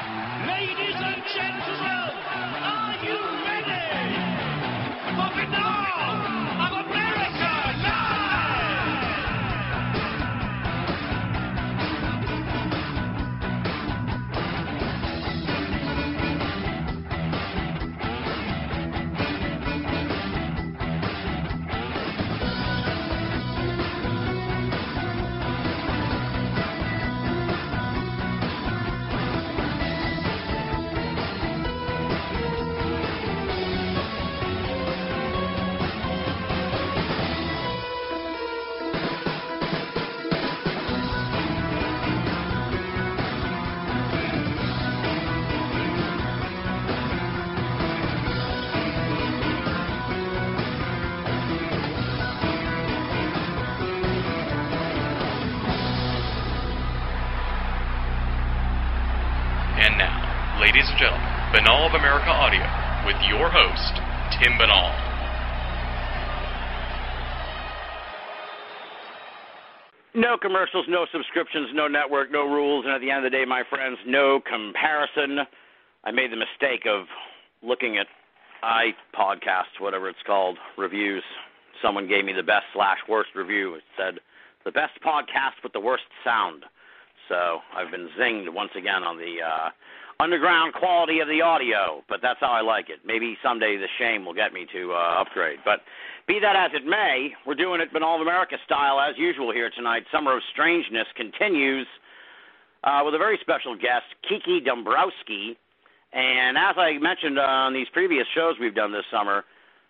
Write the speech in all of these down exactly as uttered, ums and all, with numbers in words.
Ladies and gentlemen, are you ready for Finale of America Live? And now, ladies and gentlemen, Banal of America Audio with your host, Tim Banal. No commercials, no subscriptions, no network, no rules, and at the end of the day, my friends, no comparison. I made the mistake of looking at iPodcast, whatever it's called, reviews. Someone gave me the best slash worst review. It said, the best podcast with the worst sound. So I've been zinged once again on the uh, underground quality of the audio, but that's how I like it. Maybe someday the shame will get me to uh, upgrade. But be that as it may, we're doing it Banal of America style as usual here tonight. Summer of Strangeness continues uh, with a very special guest, Kiki Dombrowski. And as I mentioned on these previous shows we've done this summer,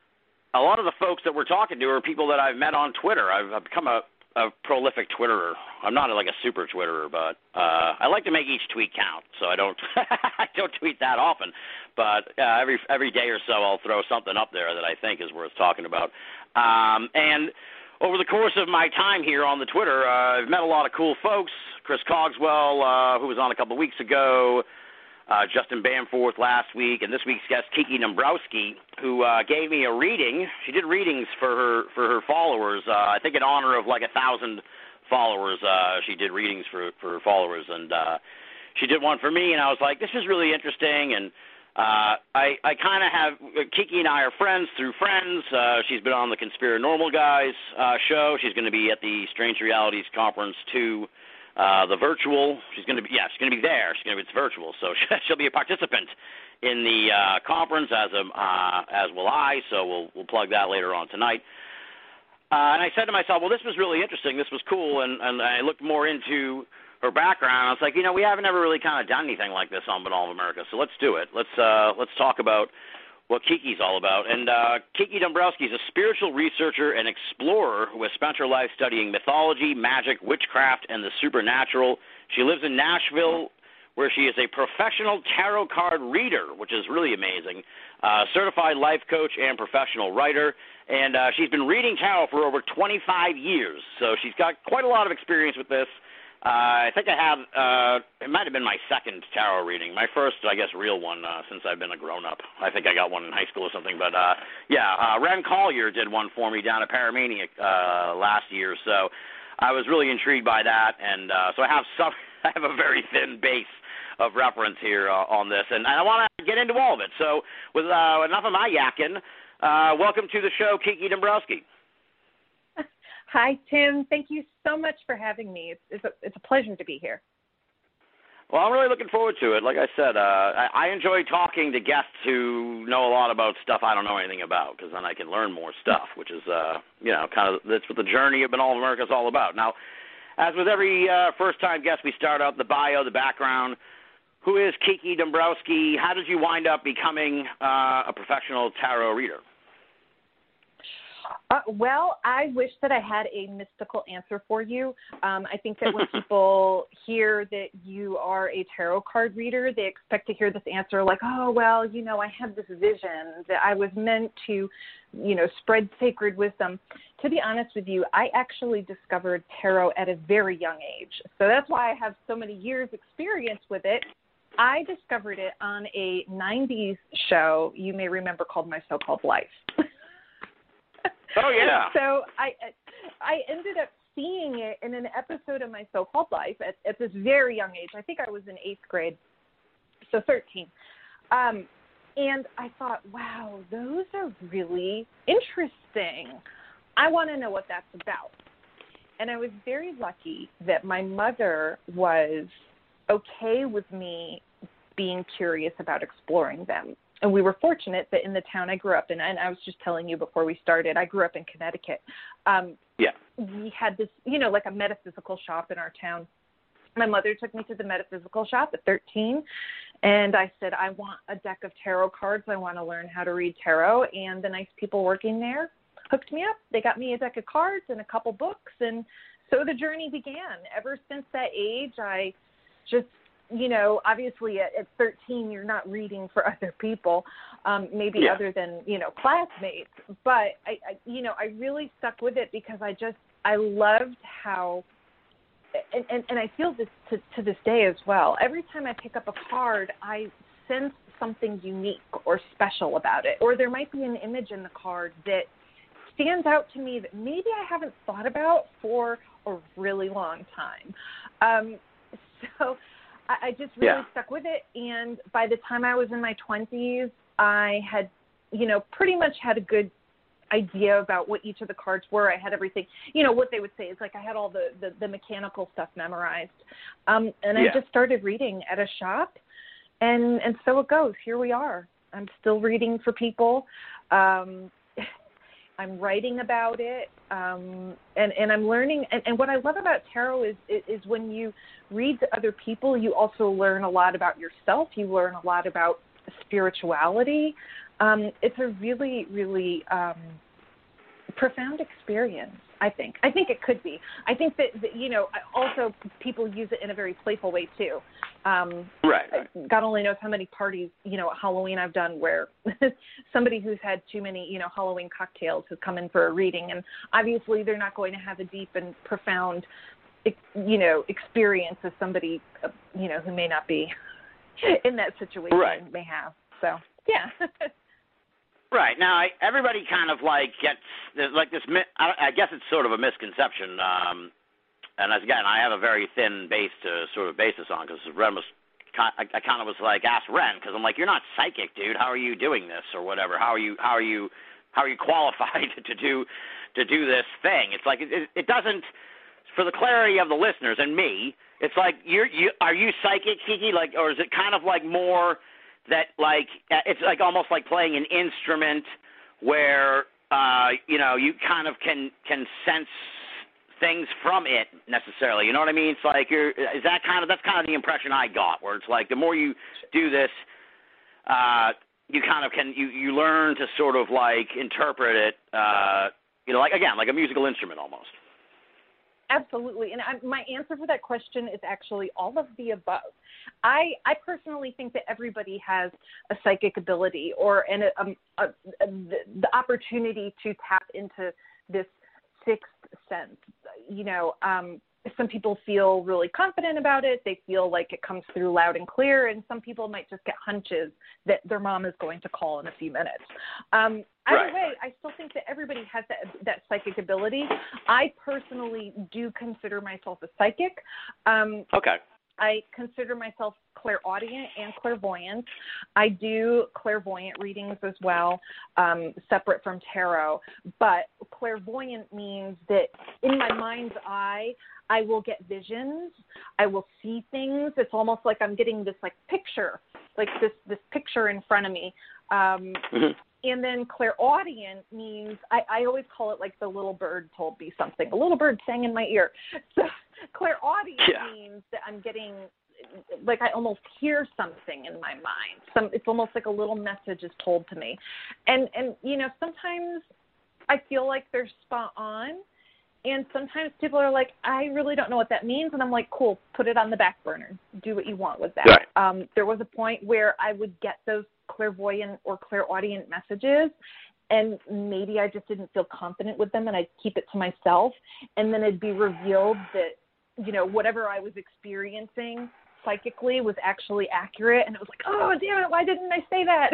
a lot of the folks that we're talking to are people that I've met on Twitter. I've, I've become a a prolific Twitterer. I'm not like a super Twitterer, but uh, I like to make each tweet count, so I don't I don't tweet that often. But uh, every every day or so, I'll throw something up there that I think is worth talking about. Um, and over the course of my time here on the Twitter, uh, I've met a lot of cool folks. Chris Cogswell, uh, who was on a couple of weeks ago, uh, Justin Bamforth last week, and this week's guest, Kiki Dombrowski, who uh, gave me a reading. She did readings for her for her followers. Uh, I think in honor of like a thousand followers. Uh, she did readings for for her followers, and uh, she did one for me. And I was like, this is really interesting. And uh, I I kind of have Kiki and I are friends through friends. Uh, she's been on the Conspiranormal Guys uh, show. She's going to be at the Strange Realities Conference too. Uh, the virtual, she's going to be, yeah, she's going to be there. She's going to be, it's virtual, so she'll be a participant in the uh, conference, as a, uh, as will I. So we'll we'll plug that later on tonight. Uh, and I said to myself, well, this was really interesting. This was cool, and and I looked more into her background. I was like, you know, we haven't ever really kind of done anything like this on Banal of America, so let's do it. Let's uh, let's talk about what Kiki's all about. And uh, Kiki Dombrowski is a spiritual researcher and explorer who has spent her life studying mythology, magic, witchcraft, and the supernatural. She lives in Nashville, where she is a professional tarot card reader, which is really amazing, uh, certified life coach and professional writer. And uh, she's been reading tarot for over twenty-five years, so she's got quite a lot of experience with this. Uh, I think I have, uh, it might have been my second tarot reading. My first, I guess, real one uh, since I've been a grown-up. I think I got one in high school or something. But, uh, yeah, uh, Ren Collier did one for me down at Paramania uh, last year. So I was really intrigued by that. And uh, so I have some, I have a very thin base of reference here uh, on this. And I want to get into all of it. So with uh, enough of my yakking, uh, welcome to the show, Kiki Dombrowski. Hi, Tim. Thank you so much for having me. It's, it's, a, it's a pleasure to be here. Well, I'm really looking forward to it. Like I said, uh, I, I enjoy talking to guests who know a lot about stuff I don't know anything about, because then I can learn more stuff, which is, uh, you know, kind of that's what the journey of Banal of America is all about. Now, as with every uh, first-time guest, we start out the bio, the background. Who is Kiki Dombrowski? How did you wind up becoming uh, a professional tarot reader? Uh, well, I wish that I had a mystical answer for you. Um, I think that when people hear that you are a tarot card reader, they expect to hear this answer like, oh, well, you know, I have this vision that I was meant to, you know, spread sacred wisdom. To be honest with you, I actually discovered tarot at a very young age. So that's why I have so many years experience with it. I discovered it on a nineties show you may remember called My So-Called Life. Oh, yeah. So I I ended up seeing it in an episode of My So-Called Life at, at this very young age. I think I was in eighth grade. so thirteen. Um, and I thought, wow, those are really interesting. I want to know what that's about. And I was very lucky that my mother was okay with me being curious about exploring them. And we were fortunate that in the town I grew up in, and I was just telling you before we started, I grew up in Connecticut. Um, yeah. We had this, you know, like a metaphysical shop in our town. My mother took me to the metaphysical shop at thirteen, and I said, I want a deck of tarot cards. I want to learn how to read tarot. And the nice people working there hooked me up. They got me a deck of cards and a couple books, and so the journey began. Ever since that age, I just, you know, obviously at, at thirteen, you're not reading for other people, um, maybe yeah. other than, you know, classmates. But, I, I, you know, I really stuck with it because I just, I loved how, and, and, and I feel this to, to this day as well. Every time I pick up a card, I sense something unique or special about it. Or there might be an image in the card that stands out to me that maybe I haven't thought about for a really long time. Um, so I, I just really yeah. stuck with it. And by the time I was in my twenties, I had, you know, pretty much had a good idea about what each of the cards were. I had everything, you know, what they would say is like I had all the, the, the mechanical stuff memorized. Um, and yeah. I just started reading at a shop, and, and so it goes. Here we are. I'm still reading for people. Um, I'm writing about it, um, and, and I'm learning. And, and what I love about tarot is, is is when you read to other people, you also learn a lot about yourself. You learn a lot about spirituality. Um, it's a really, really um, profound experience, I think. I think it could be. I think that, that, you know, also people use it in a very playful way, too. Um, right, right. God only knows how many parties, you know, at Halloween I've done where somebody who's had too many, you know, Halloween cocktails has come in for a reading. And obviously they're not going to have a deep and profound, you know, experience as somebody, you know, who may not be in that situation right. may have. So, yeah. Right. Now, I, everybody kind of like gets, there's like this, I, I guess it's sort of a misconception. Um, and as, again, I have a very thin base to sort of base this on because Ren was, I, I kind of was like, ask Ren, because I'm like, you're not psychic, dude. How are you doing this or whatever? How are you, how are you, how are you qualified to do, to do this thing? It's like, it, it doesn't, for the clarity of the listeners and me, it's like, you're, you, are you psychic, Kiki? Like, or is it kind of like more that, like, it's like almost like playing an instrument where, uh, you know, you kind of can, can sense things from it necessarily. You know what I mean? It's like, you're, is that kind of, that's kind of the impression I got, where it's like the more you do this, uh, you kind of can, you, you learn to sort of like interpret it, uh, you know, like, again, like a musical instrument almost. Absolutely. And I, my answer for that question is actually all of the above. I, I personally think that everybody has a psychic ability or an, um, a, a, the, the opportunity to tap into this sixth sense. You know, um, some people feel really confident about it. They feel like it comes through loud and clear. And some people might just get hunches that their mom is going to call in a few minutes. Um, either right. way, I still think that everybody has that, that psychic ability. I personally do consider myself a psychic. Um, okay. I consider myself clairaudient and clairvoyant. I do clairvoyant readings as well, um, separate from tarot. But clairvoyant means that in my mind's eye, I will get visions. I will see things. It's almost like I'm getting this like picture, like this this picture in front of me. Um, mm-hmm. And then clairaudient means, I, I always call it like the little bird told me something. A little bird sang in my ear. So clairaudient yeah. means that I'm getting, like I almost hear something in my mind. Some It's almost like a little message is told to me. And, and you know, sometimes I feel like they're spot on. And sometimes people are like, I really don't know what that means. And I'm like, cool, put it on the back burner. Do what you want with that. Right. Um, there was a point where I would get those clairvoyant or clairaudient messages, and maybe I just didn't feel confident with them, and I'd keep it to myself. And then it'd be revealed that, you know, whatever I was experiencing psychically was actually accurate. And it was like, oh, damn it, why didn't I say that?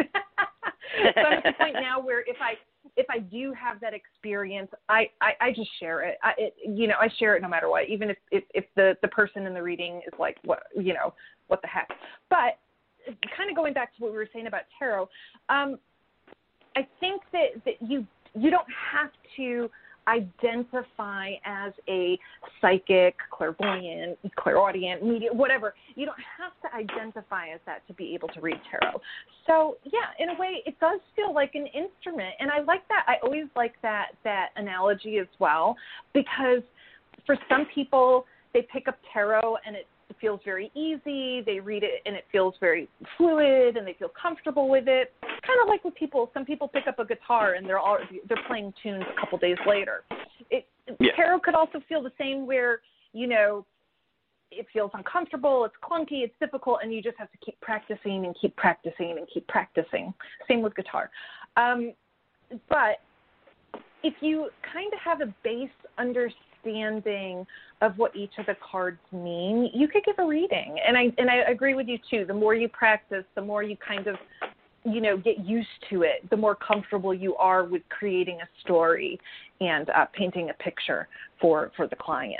So I'm at the point now where if I if I do have that experience, I, I, I just share it. I, it. You know, I share it no matter what, even if, if, if the, the person in the reading is like, what, you know, what the heck. But kind of going back to what we were saying about tarot, um, I think that, that you you don't have to identify as a psychic, clairvoyant, clairaudient, media, whatever. You don't have to identify as that to be able to read tarot. So, yeah, in a way, it does feel like an instrument. And I like that. I always like that that analogy as well, because for some people, they pick up tarot and it feels very easy. They read it and it feels very fluid and they feel comfortable with it. Kind of like with people, some people pick up a guitar and they're all, they're playing tunes a couple days later. It, yeah. Tarot could also feel the same where, you know, it feels uncomfortable, it's clunky, it's difficult, and you just have to keep practicing and keep practicing and keep practicing. Same with guitar. Um, but if you kind of have a base understanding of what each of the cards mean, you could give a reading. And I and I agree with you too. The more you practice, the more you kind of, you know, get used to it, the more comfortable you are with creating a story and uh, painting a picture for, for the client.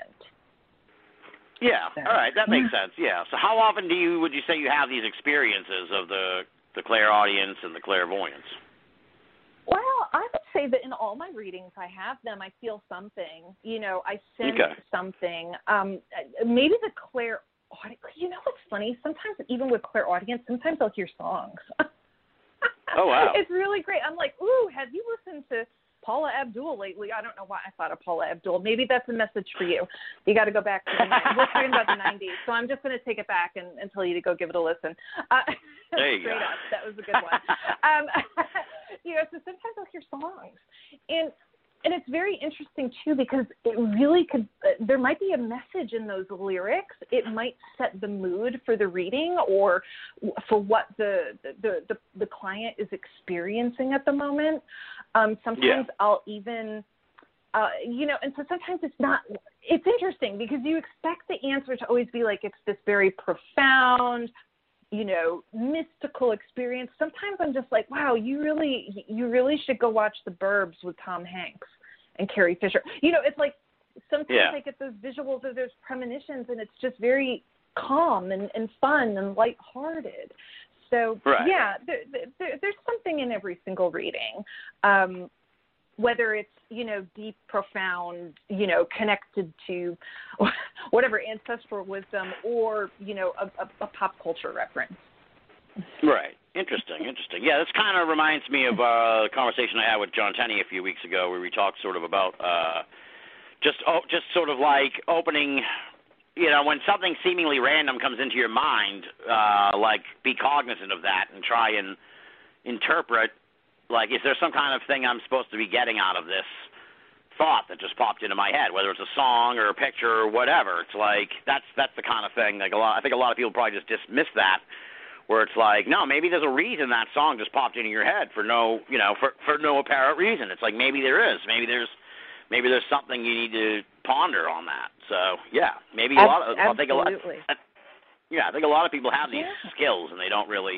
Yeah. So, all right. That makes yeah. sense. Yeah. So how often do you, would you say you have these experiences of the, the clairaudience and the clairvoyance? Well, I would say that in all my readings, I have them. I feel something. You know, I sense okay. something. Um, maybe the clairaudience. You know what's funny? Sometimes even with clairaudience, sometimes I'll hear songs. Oh, wow. It's really great. I'm like, ooh, have you listened to Paula Abdul lately? I don't know why I thought of Paula Abdul. Maybe that's a message for you. You got to go back to the nineties. We're talking about the nineties, so I'm just going to take it back and, and tell you to go give it a listen. Uh, there you straight go. up. That was a good one. um, you know, so sometimes I'll hear songs. And and it's very interesting, too, because it really could uh, – there might be a message in those lyrics. It might set the mood for the reading or for what the the, the, the client is experiencing at the moment. Um, sometimes yeah. I'll even uh, – you know, and so sometimes it's not – it's interesting because you expect the answer to always be like it's this very profound – you know, mystical experience. Sometimes I'm just like, wow, you really, you really should go watch The Burbs with Tom Hanks and Carrie Fisher. You know, it's like sometimes yeah. I get those visuals or those premonitions, and it's just very calm and, and fun and lighthearted. So right. yeah, there, there, there's something in every single reading. Um, whether it's, you know, deep, profound, you know, connected to whatever ancestral wisdom or, you know, a, a, a pop culture reference. Right. Interesting, interesting. Yeah, this kind of reminds me of uh, the conversation I had with John Tenney a few weeks ago where we talked sort of about uh, just oh, just sort of like opening, you know, when something seemingly random comes into your mind, uh, like be cognizant of that and try and interpret, like, is there some kind of thing I'm supposed to be getting out of this thought that just popped into my head, whether it's a song or a picture or whatever? It's like that's that's the kind of thing. Like a lot, I think a lot of people probably just dismiss that, where it's like, no, maybe there's a reason that song just popped into your head for no, you know, for for no apparent reason. It's like maybe there is, maybe there's, maybe there's something you need to ponder on that. So yeah, maybe a lot of I think a lot. Yeah, I think a lot of people have these yeah. skills and they don't really.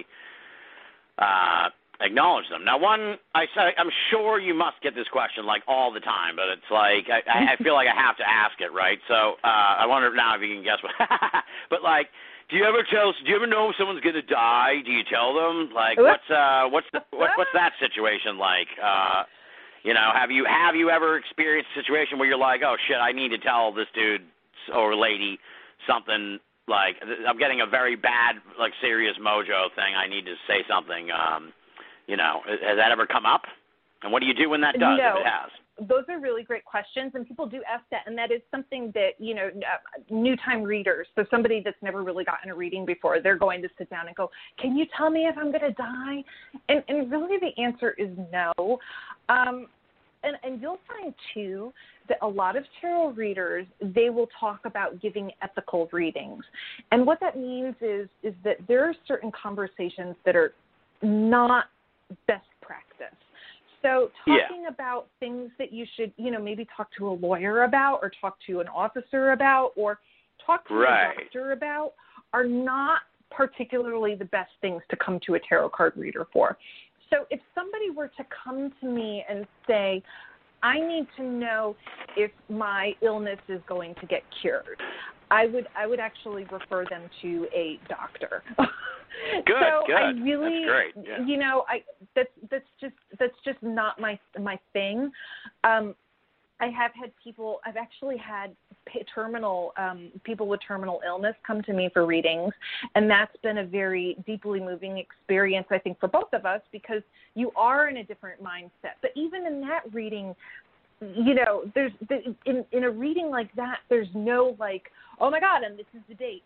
Uh, acknowledge them. Now, one, I say, I'm sure you must get this question like all the time, but it's like I, I feel like I have to ask it, right? So uh, I wonder now if you can guess what. But like, do you ever tell? Do you ever know if someone's gonna die? Do you tell them? Like, what's uh, what's the, what, what's that situation like? Uh, you know, have you have you ever experienced a situation where you're like, oh shit, I need to tell this dude or lady something? Like, I'm getting a very bad, like, serious mojo thing. I need to say something. Um, You know, has that ever come up? And what do you do when that does, no, if it has? Those are really great questions, and people do ask that, and that is something that, you know, new-time readers, so somebody that's never really gotten a reading before, they're going to sit down and go, can you tell me if I'm going to die? And, and really the answer is no. Um, and, and you'll find, too, that a lot of tarot readers, they will talk about giving ethical readings. And what that means is, is that there are certain conversations that are not best practice. So talking yeah. about things that you should, you know, maybe talk to a lawyer about or talk to an officer about or talk to right. a doctor about are not particularly the best things to come to a tarot card reader for. So if somebody were to come to me and say, I need to know if my illness is going to get cured, I would I would actually refer them to a doctor. Good, so good. I really, that's great. Yeah. you know, I that's that's just that's just not my my thing. Um, I have had people. I've actually had terminal um, people with terminal illness come to me for readings, and that's been a very deeply moving experience, I think, for both of us, because you are in a different mindset. But even in that reading, you know, there's in in a reading like that, there's no like, oh my God, and this is the date.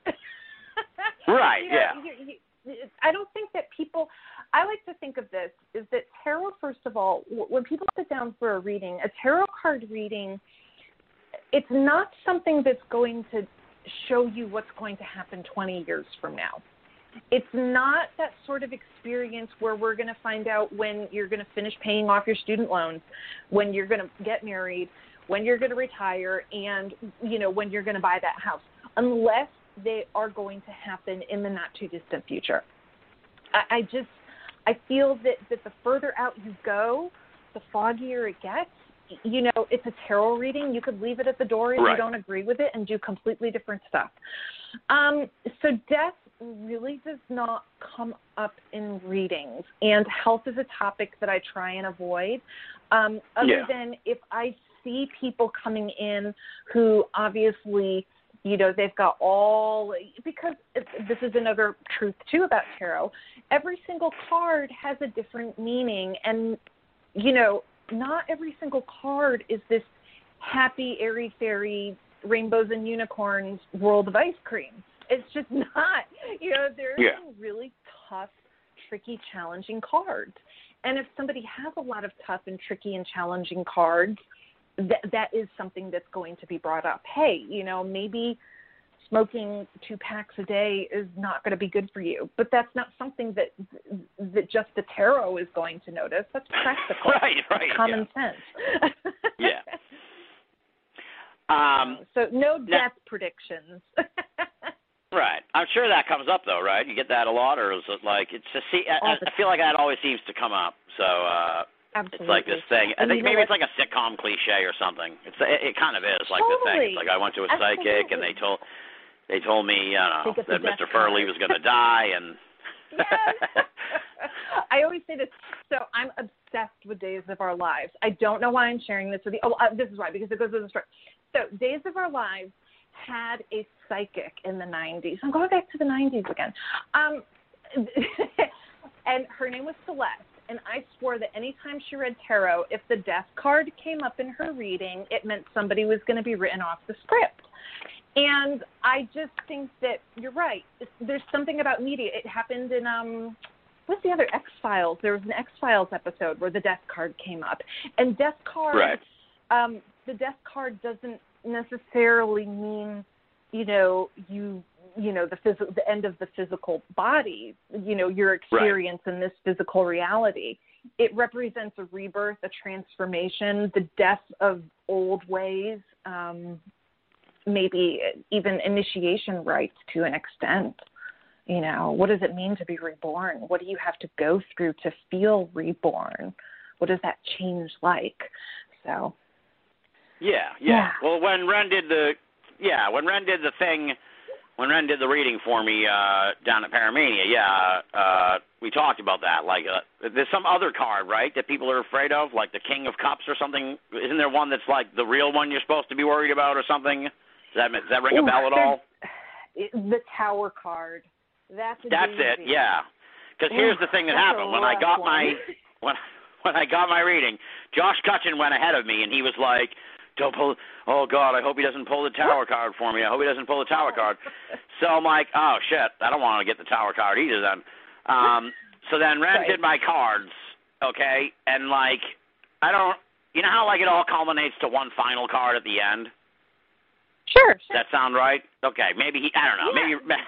Right. you know, yeah. You, you, I don't think that people. I like to think of this is that tarot, first of all, when people sit down for a reading, a tarot card reading, it's not something that's going to show you what's going to happen twenty years from now. It's not that sort of experience where we're going to find out when you're going to finish paying off your student loans, when you're going to get married, when you're going to retire, and, you know, when you're going to buy that house, unless they are going to happen in the not too distant future. I, I just, I feel that, that the further out you go, the foggier it gets. You know, it's a tarot reading. You could leave it at the door if right. you don't agree with it and do completely different stuff. Um, so death really does not come up in readings, and health is a topic that I try and avoid. Um, other yeah. than if I see people coming in who obviously, you know, they've got all, because this is another truth too about tarot, every single card has a different meaning, and, you know, not every single card is this happy, airy-fairy, rainbows and unicorns world of ice cream. It's just not. You know, there are yeah. some really tough, tricky, challenging cards. And if somebody has a lot of tough and tricky and challenging cards, that that is something that's going to be brought up. Hey, you know, maybe smoking two packs a day is not going to be good for you, but that's not something that that just the tarot is going to notice. That's practical. right, right. Common yeah. sense. yeah. Um, so no death now, predictions. Right. I'm sure that comes up, though, right? You get that a lot, or is it like, it's just, see, I, I feel like that always seems to come up. So uh, Absolutely. it's like this thing. I and think you know maybe what? it's like a sitcom cliche or something. It's It, it kind of is like totally. the thing. It's like I went to a Absolutely. psychic, and they told they told me, I don't know, that Mister Furley was going to die, and... Yes. I always say this. So I'm obsessed with Days of Our Lives. I don't know why I'm sharing this with you. Oh, uh, this is why, because it goes with the story. So Days of Our Lives had a psychic in the nineties. I'm going back to the nineties again. Um, and her name was Celeste. And I swore that anytime she read tarot, if the death card came up in her reading, it meant somebody was going to be written off the script. And I just think that you're right. There's something about media. It happened in, um, what's the other, X-Files? There was an X-Files episode where the death card came up. And death card, right. um, the death card doesn't necessarily mean, you know, you, you know, the phys- the end of the physical body, you know, your experience right. in this physical reality. It represents a rebirth, a transformation, the death of old ways, um, maybe even initiation rites to an extent. You know, what does it mean to be reborn? What do you have to go through to feel reborn? What does that change like? So. Yeah, yeah. yeah. Well, when Ren did the, yeah, when Ren did the thing, when Ren did the reading for me uh, down at Paramania, yeah, uh, we talked about that. Like, uh, there's some other card, right, that people are afraid of, like the King of Cups or something. Isn't there one that's like the real one you're supposed to be worried about or something? Does that, does that ring Ooh, a bell at all? The Tower card. That's a That's it, yeah. Because here's the thing that happened. When I got one. my when when I got my reading, Josh Cutchin went ahead of me, and he was like, don't pull, oh, God, I hope he doesn't pull the Tower card for me. I hope he doesn't pull the Tower card. So I'm like, oh, shit, I don't want to get the Tower card either then. Um, so then Ren right. did my cards, okay, and, like, I don't, you know how, like, it all culminates to one final card at the end? Sure, sure. Does that sound right? Okay, maybe he, I don't know, yeah. maybe.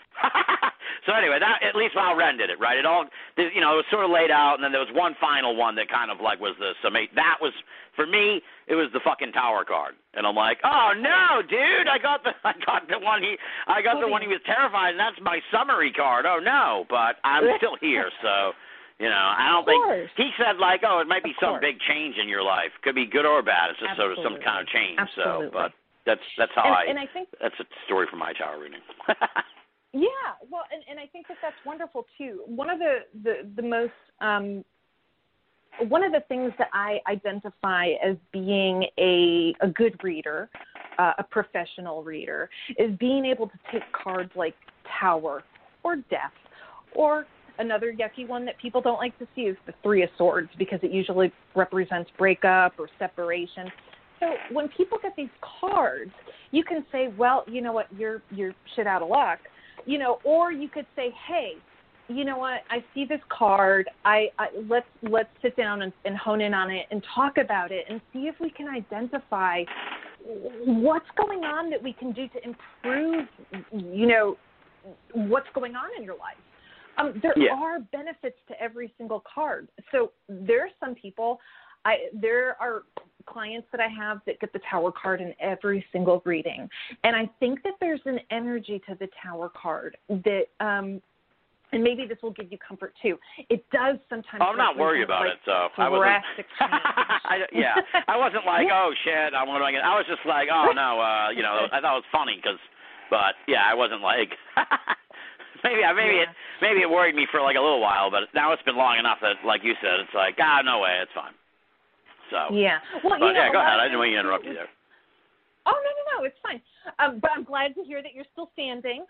So anyway, that at least while Ren did it, right? It all, you know, it was sort of laid out, and then there was one final one that kind of like was the summation. That was, for me, it was the fucking Tower card, and I'm like, oh no, dude, I got the, I got the one he, I got the one he was terrified, and that's my summary card. Oh no, but I'm still here, so. You know, I don't think he said like, oh, it might be some big change in your life. Could be good or bad. It's just Absolutely. sort of some kind of change. Absolutely. So, but that's that's how and, I. And I think that's a story from my tower reading. Yeah, well, and, and I think that that's wonderful too. One of the the, the most um, one of the things that I identify as being a a good reader, uh, a professional reader, is being able to take cards like Tower or Death, or another yucky one that people don't like to see is the Three of Swords, because it usually represents breakup or separation. So when people get these cards, you can say, well, you know what, you're you're shit out of luck, you know, or you could say, hey, you know what, I see this card, I, I let's let's sit down and, and hone in on it and talk about it and see if we can identify what's going on that we can do to improve, you know, what's going on in your life. Um, there yeah. are benefits to every single card. So there are some people, I there are clients that I have that get the Tower card in every single reading. And I think that there's an energy to the Tower card that, um, and maybe this will give you comfort too. It does sometimes. Oh, I'm not worried about like it, so I wasn't. drastic change. I, yeah, I wasn't like, oh shit, I'm going to. I was just like, oh no, uh, you know, I thought it was funny because, but yeah, I wasn't like. maybe, maybe yeah. it, maybe it worried me for like a little while, but now it's been long enough that, like you said, it's like, ah, no way, it's fine. So yeah, well, but, you know, yeah, go ahead. I didn't times, want you to interrupt you there. Oh no, no, no, it's fine. Um, but I'm glad to hear that you're still standing.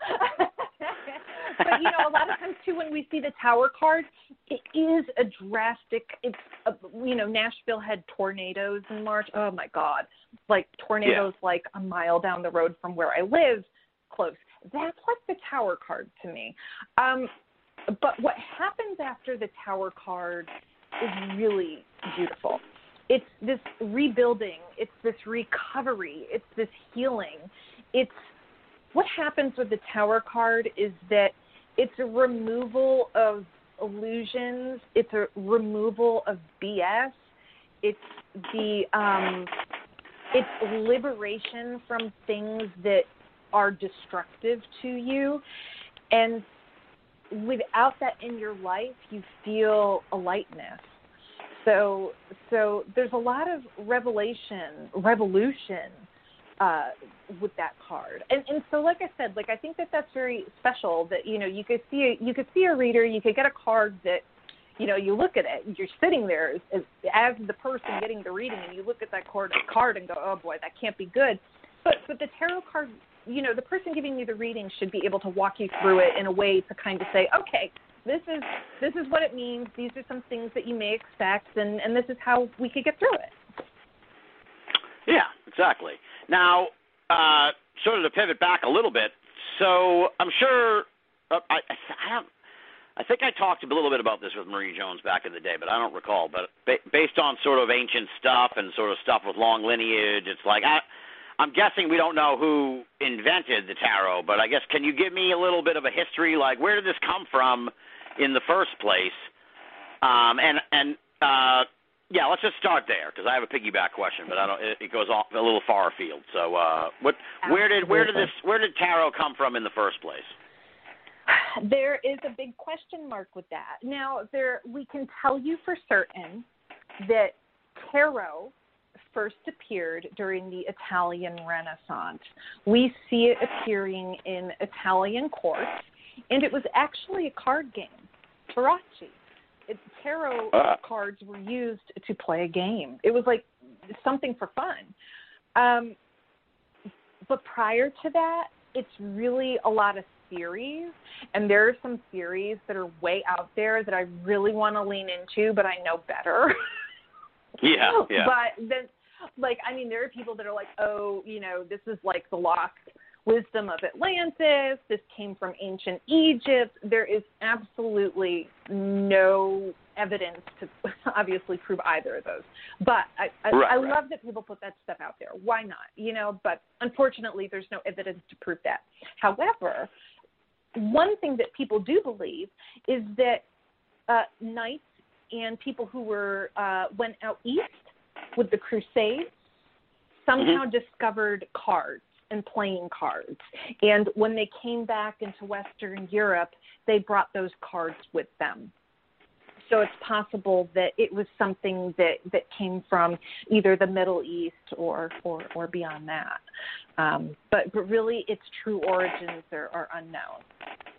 But you know, a lot of times too, when we see the Tower card, it is a drastic. It's a, you know, Nashville had tornadoes in March. Oh my God, like tornadoes yeah. like a mile down the road from where I live, close. That's like the Tower card to me. Um, but what happens after the Tower card is really beautiful. It's this rebuilding. It's this recovery. It's this healing. It's what happens with the Tower card is that it's a removal of illusions. It's a removal of B S. It's the um, it's liberation from things that are destructive to you, and without that in your life, you feel a lightness. So, so there's a lot of revelation, revolution uh, with that card, and and so, like I said, like I think that that's very special. That you know, you could see a, you could see a reader, you could get a card that, you know, you look at it, you're sitting there as, as, as the person getting the reading, and you look at that card, card and go, oh boy, that can't be good. But but the tarot card, you know, the person giving you the reading should be able to walk you through it in a way to kind of say, okay, this is this is what it means. These are some things that you may expect, and, and this is how we could get through it. Yeah, exactly. Now, uh, sort of to pivot back a little bit, so I'm sure uh, I, I don't. I think I talked a little bit about this with Marie Jones back in the day, but I don't recall. But ba- based on sort of ancient stuff and sort of stuff with long lineage, it's like I. I'm guessing we don't know who invented the tarot, but I guess can you give me a little bit of a history, like where did this come from in the first place? Um, and and uh, yeah, let's just start there because I have a piggyback question, but I don't. It, it goes off a little far afield. So uh, what? Where did where did this where did tarot come from in the first place? There is a big question mark with that. Now, there we can tell you for certain that tarot first appeared during the Italian Renaissance. We see it appearing in Italian courts, and it was actually a card game, Tarocchi. It, tarot uh. cards were used to play a game. It was like something for fun. Um, but prior to that, it's really a lot of theories, and there are some theories that are way out there that I really want to lean into, but I know better. Yeah, yeah. But then, like, I mean, there are people that are like, oh, you know, this is like the lost wisdom of Atlantis. This came from ancient Egypt. There is absolutely no evidence to obviously prove either of those. But I, I, right, I right. love that people put that stuff out there. Why not? You know, but unfortunately, there's no evidence to prove that. However, one thing that people do believe is that uh, knights and people who were uh, went out east with the Crusades somehow mm-hmm. discovered cards and playing cards. And when they came back into Western Europe, they brought those cards with them. So it's possible that it was something that, that came from either the Middle East or, or, or beyond that. Um, but, but really, its true origins are, are unknown.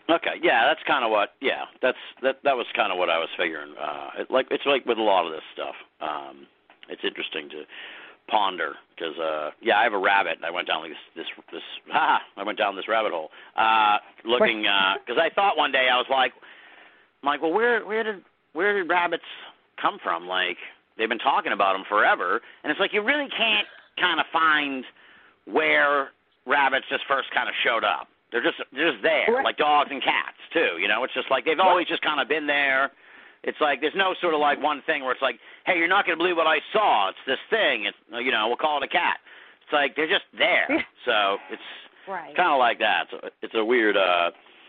Okay, yeah, that's kind of what. Yeah, that's that. That was kind of what I was figuring. Uh, it, like it's like with a lot of this stuff. Um, it's interesting to ponder because, uh, yeah, I have a rabbit, and I went down like this this this. Ah, I went down this rabbit hole, uh, looking because uh, I thought one day I was like, I'm like, well, where where did where did rabbits come from? Like they've been talking about them forever, and it's like you really can't kind of find where rabbits just first kind of showed up. They're just they're just there, right. Like dogs and cats too. You know, it's just like they've always just kind of been there. It's like there's no sort of like one thing where it's like, hey, you're not going to believe what I saw. It's this thing. It's you know, we'll call it a cat. It's like they're just there. So it's right. kind of like that. So it's a weird uh,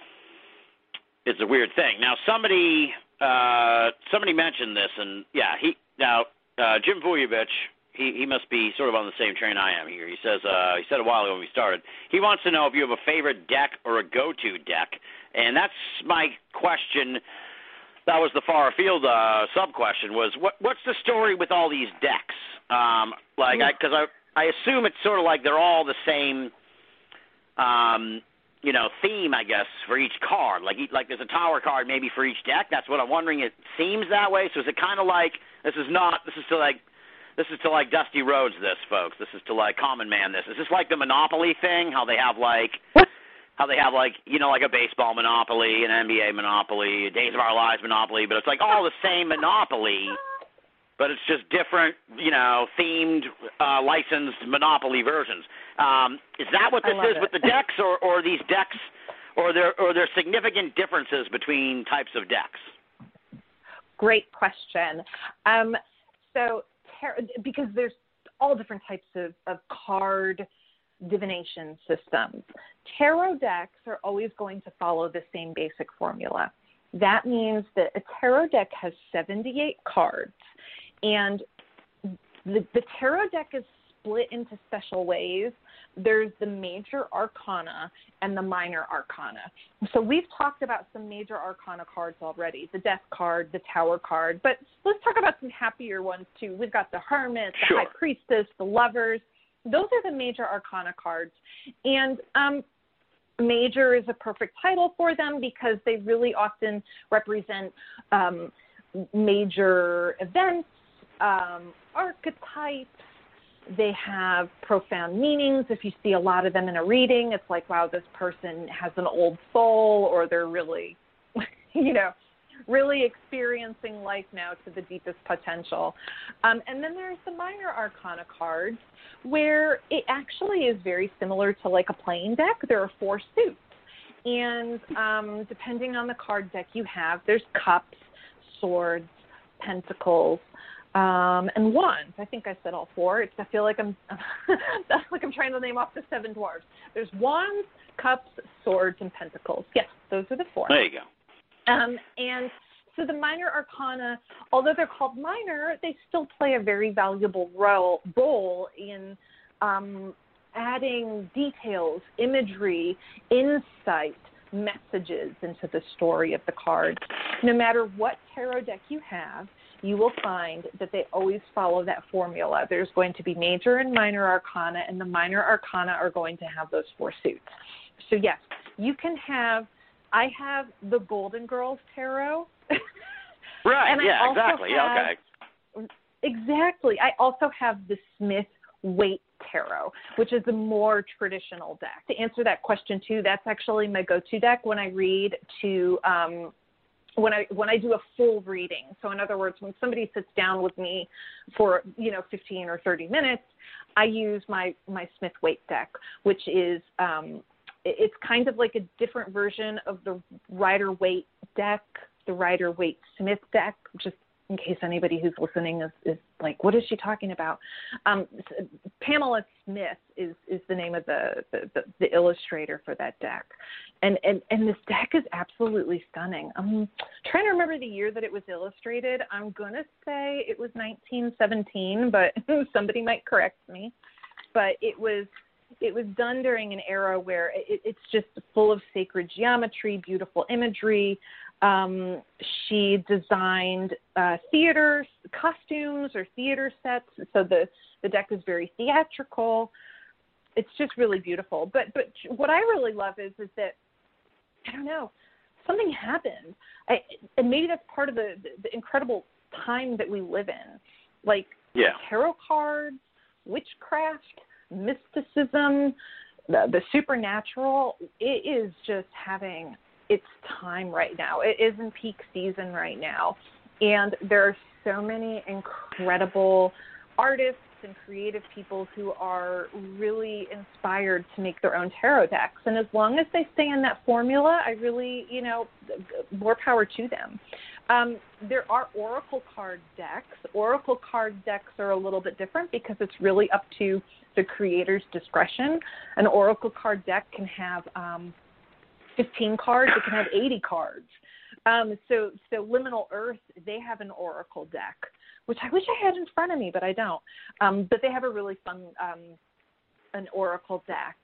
it's a weird thing. Now somebody uh, somebody mentioned this, and yeah, he now uh, Jim Vujovic. He he must be sort of on the same train I am here. He says uh, he said a while ago when we started. He wants to know if you have a favorite deck or a go-to deck, and that's my question. That was the far afield uh, sub question. Was what what's the story with all these decks? Um, like because I, I I assume it's sort of like they're all the same. Um, you know, theme I guess for each card. Like like there's a tower card maybe for each deck. That's what I'm wondering. It seems that way. So is it kind of like this is not this is to like. This is to like Dusty Rhodes this, folks. This is to like Common Man this. Is this like the Monopoly thing, how they have like how they have like, you know, like a baseball Monopoly, an N B A Monopoly, a Days of Our Lives Monopoly, but it's like all the same Monopoly, but it's just different, you know, themed, uh, licensed Monopoly versions. Um, is that what this is it. with the decks, or, or these decks, or there, or there significant differences between types of decks? Great question. Um, so because there's all different types of, of card divination systems. Tarot decks are always going to follow the same basic formula. That means that a tarot deck has seventy-eight cards, and the, the tarot deck is split into special ways. There's the major arcana and the minor arcana. So we've talked about some major arcana cards already, the death card, the tower card, but let's talk about some happier ones too. We've got the hermit, the sure. high priestess, the lovers. Those are the major arcana cards. And um, major is a perfect title for them because they really often represent um, major events, um, archetypes. They have profound meanings. If you see a lot of them in a reading, it's like, wow, this person has an old soul, or they're really, you know, really experiencing life now to the deepest potential. Um, and then there's the minor arcana cards, where it actually is very similar to like a playing deck. There are four suits. And um, depending on the card deck you have, there's cups, swords, pentacles, Um, and wands. I think I said all four. It's, I feel like I'm like I'm trying to name off the seven dwarves. There's wands, cups, swords, and pentacles. Yes, those are the four. There you go. Um, and so the minor arcana, although they're called minor, they still play a very valuable role, role in um, adding details, imagery, insight, messages into the story of the cards. No matter what tarot deck you have, you will find that they always follow that formula. There's going to be major and minor arcana, and the minor arcana are going to have those four suits. So, yes, you can have, I have the Golden Girls Tarot. Right, and yeah, I also exactly. have, Yeah, okay. Exactly. I also have the Smith Waite Tarot, which is a more traditional deck. To answer that question, too, that's actually my go-to deck when I read to um, when I when I do a full reading. So in other words, when somebody sits down with me for, you know, fifteen or thirty minutes, I use my, my Smith Waite deck, which is um, it's kind of like a different version of the Rider-Waite deck, the Rider-Waite Smith deck, just in case anybody who's listening is, is like, what is she talking about? Um, Pamela Smith is, is the name of the, the, the, the illustrator for that deck. And, and, and this deck is absolutely stunning. I'm trying to remember the year that it was illustrated. I'm going to say it was nineteen seventeen, but somebody might correct me. But it was it was done during an era where it, it's just full of sacred geometry, beautiful imagery. Um, she designed uh, theater costumes or theater sets, so the, the deck is very theatrical. It's just really beautiful. But but what I really love is is that I don't don't know, something happened. I, and maybe that's part of the, the, the incredible time that we live in. Like yeah. tarot cards, witchcraft, mysticism, the, the supernatural, it is just having its time right now. It is in peak season right now. And there are so many incredible artists and creative people who are really inspired to make their own tarot decks. And as long as they stay in that formula, I really, you know, more power to them. Um, there are oracle card decks. Oracle card decks are a little bit different because it's really up to the creator's discretion. An oracle card deck can have um, fifteen cards. It can have eighty cards. Um, so, so Liminal Earth, they have an oracle deck, which I wish I had in front of me, but I don't. Um, but they have a really fun um, an oracle deck.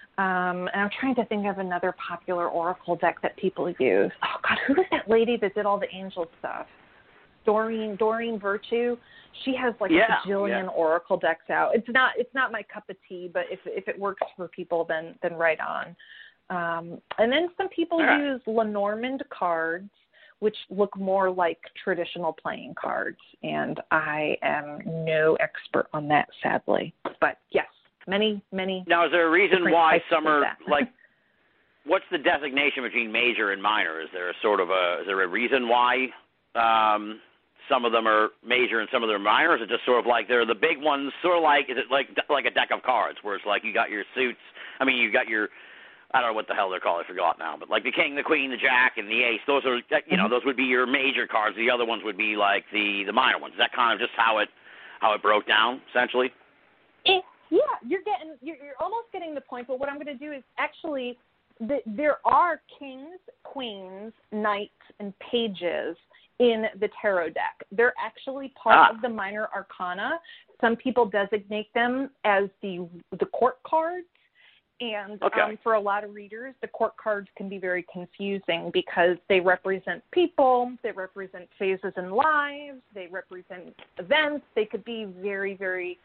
Um, and I'm trying to think of another popular oracle deck that people use. Oh, God, who was that lady that did all the angel stuff? Doreen, Doreen Virtue. She has like yeah, a bajillion yeah. oracle decks out. It's not it's not my cup of tea, but if if it works for people, then then right on. Um, and then some people right. use Lenormand cards, which look more like traditional playing cards. And I am no expert on that, sadly. But yes, many, many. Now, is there a reason why some are that. like? What's the designation between major and minor? Is there a sort of a? Is there a reason why um, some of them are major and some of them are minor? Or is it just sort of like they're the big ones? Sort of like is it like like a deck of cards where it's like you got your suits? I mean, you got your. I don't know what the hell they're called. I forgot now. But like the king, the queen, the jack, and the ace, those are, you know, those would be your major cards. The other ones would be like the, the minor ones. Is that kind of just how it how it broke down, essentially? It, yeah, you're getting you're, you're almost getting the point. But what I'm going to do is actually the, there are kings, queens, knights, and pages in the tarot deck. They're actually part ah. of the minor arcana. Some people designate them as the the court cards. And okay. um, for a lot of readers, the court cards can be very confusing because they represent people, they represent phases in lives, they represent events. They could be very, very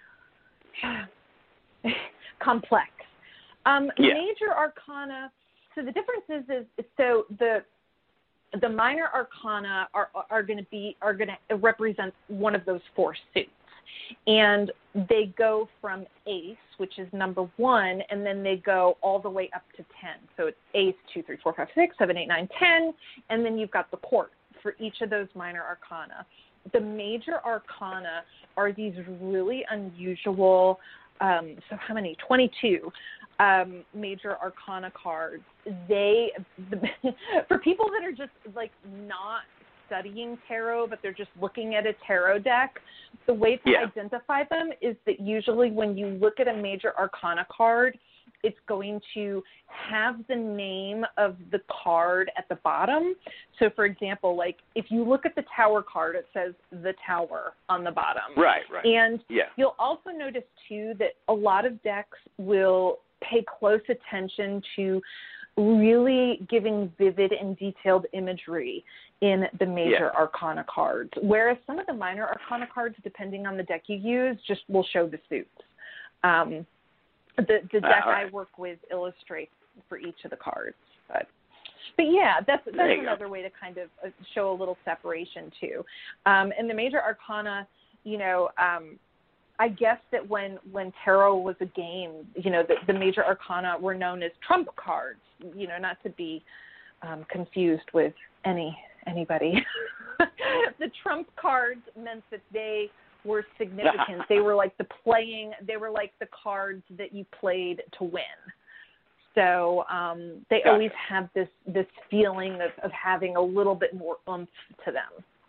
complex. Um, yeah. Major arcana. So the difference is, is so the the minor arcana are are going to be are going to represent one of those four suits. And they go from ace, which is number one, and then they go all the way up to ten. So it's ace, two, three, four, five, six, seven, eight, nine, ten, and then you've got the court for each of those minor arcana. The major arcana are these really unusual, um, so how many? twenty-two um, major arcana cards. They, for people that are just like not studying tarot, but they're just looking at a tarot deck, the way to yeah. identify them is that usually when you look at a major arcana card, it's going to have the name of the card at the bottom. So, for example, like if you look at the Tower card, it says the Tower on the bottom. Right, right. And yeah. you'll also notice, too, that a lot of decks will pay close attention to really giving vivid and detailed imagery in the major yeah. arcana cards, whereas some of the minor arcana cards, depending on the deck you use, just will show the suits. Um, the the deck ah, right. I work with illustrates for each of the cards. But, but yeah, that's that's another go. way to kind of show a little separation, too. Um, and the major arcana, you know, um, I guess that when, when tarot was a game, you know, the, the major arcana were known as trump cards, you know, not to be um, confused with any anybody. The trump cards meant that they were significant. They were like the playing, they were like the cards that you played to win. So um, they gotcha. always have this, this feeling of, of having a little bit more oomph to them.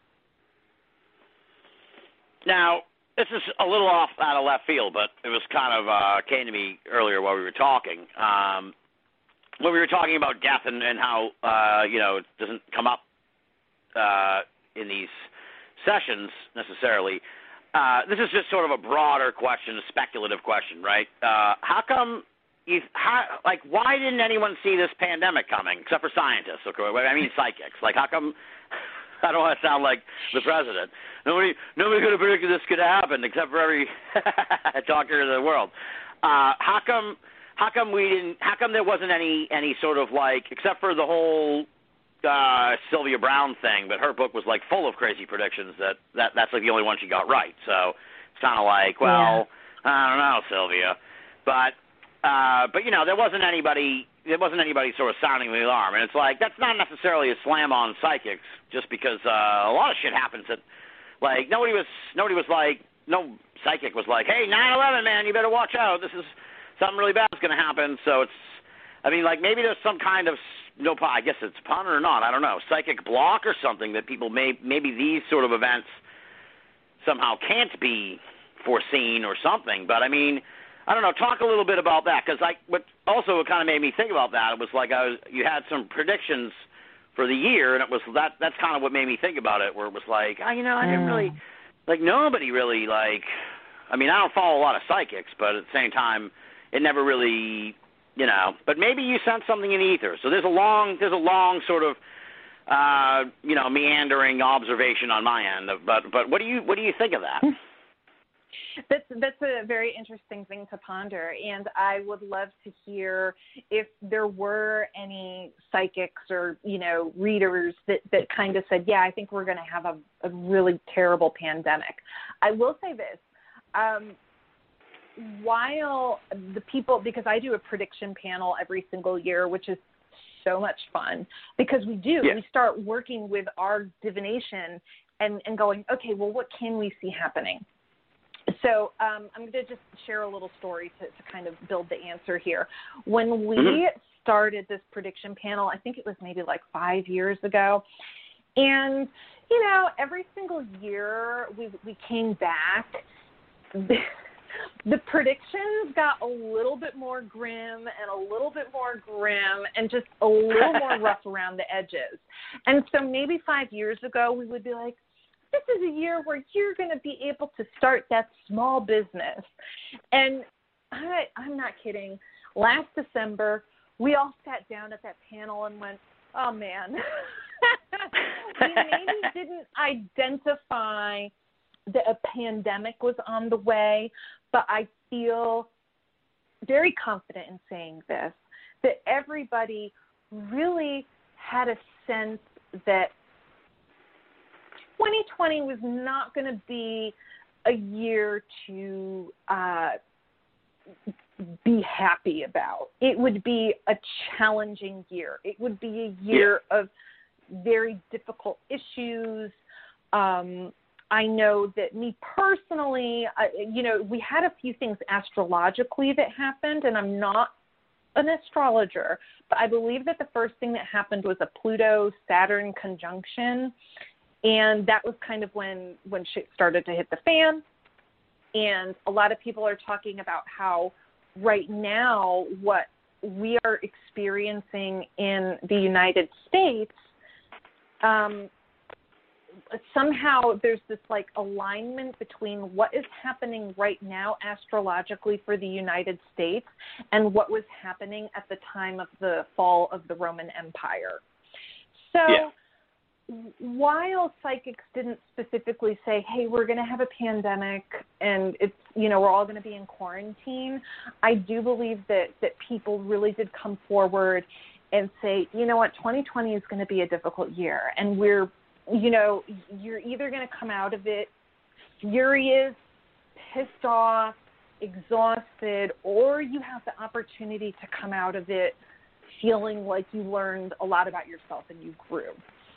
Now, this is a little off out of left field, but it was kind of uh, came to me earlier while we were talking. Um, when we were talking about death and, and how, uh, you know, it doesn't come up uh, in these sessions necessarily, uh, this is just sort of a broader question, a speculative question, right? Uh, how come, you, how, like, why didn't anyone see this pandemic coming, except for scientists, okay? I mean psychics. Like, how come, I don't want to sound like the president. Nobody, nobody could have predicted this could happen except for every doctor in the world. Uh, how come, how come we didn't? How come there wasn't any any sort of like, except for the whole uh, Sylvia Brown thing, but her book was like full of crazy predictions that, that that's like the only one she got right. So it's kind of like, well, yeah. I don't know, Sylvia, but uh, but you know, there wasn't anybody. There wasn't anybody sort of sounding the alarm, and it's like that's not necessarily a slam on psychics, just because uh, a lot of shit happens that, like, nobody was nobody was like, no psychic was like, hey, nine eleven, man, you better watch out. This is something really bad is going to happen. So it's, I mean, like maybe there's some kind of no, I guess it's pun or not, I don't know, psychic block or something that people may maybe these sort of events somehow can't be foreseen or something. But I mean, I don't know. Talk a little bit about that, because like what also it kind of made me think about that. It was like I was you had some predictions for the year, and it was that that's kind of what made me think about it. Where it was like, oh, you know, I didn't really like nobody really like. I mean, I don't follow a lot of psychics, but at the same time, it never really, you know. But maybe you sense something in the ether. So there's a long there's a long sort of uh, you know meandering observation on my end. But but what do you what do you think of that? That's that's a very interesting thing to ponder, and I would love to hear if there were any psychics or, you know, readers that, that kind of said, yeah, I think we're going to have a, a really terrible pandemic. I will say this, um, while the people, because I do a prediction panel every single year, which is so much fun, because we do, yeah. we start working with our divination and, and going, okay, well, what can we see happening? So um, I'm going to just share a little story to, to kind of build the answer here. When we mm-hmm. started this prediction panel, I think it was maybe like five years ago. And, you know, every single year we, we came back, the, the predictions got a little bit more grim and a little bit more grim and just a little more rough around the edges. And so maybe five years ago we would be like, this is a year where you're going to be able to start that small business. And I, I'm not kidding. Last December, we all sat down at that panel and went, oh, man. We maybe didn't identify that a pandemic was on the way, but I feel very confident in saying this, that everybody really had a sense that twenty twenty was not going to be a year to uh, be happy about. It would be a challenging year. It would be a year yeah. of very difficult issues. Um, I know that me personally, I, you know, we had a few things astrologically that happened, and I'm not an astrologer, but I believe that the first thing that happened was a Pluto-Saturn conjunction. And that was kind of when, when shit started to hit the fan. And a lot of people are talking about how right now what we are experiencing in the United States, um, somehow there's this like alignment between what is happening right now astrologically for the United States and what was happening at the time of the fall of the Roman Empire. So yeah. While psychics didn't specifically say, hey, we're going to have a pandemic and it's, you know, we're all going to be in quarantine, I do believe that, that people really did come forward and say, you know what, twenty twenty is going to be a difficult year. And we're, you know, you're either going to come out of it furious, pissed off, exhausted, or you have the opportunity to come out of it feeling like you learned a lot about yourself and you grew.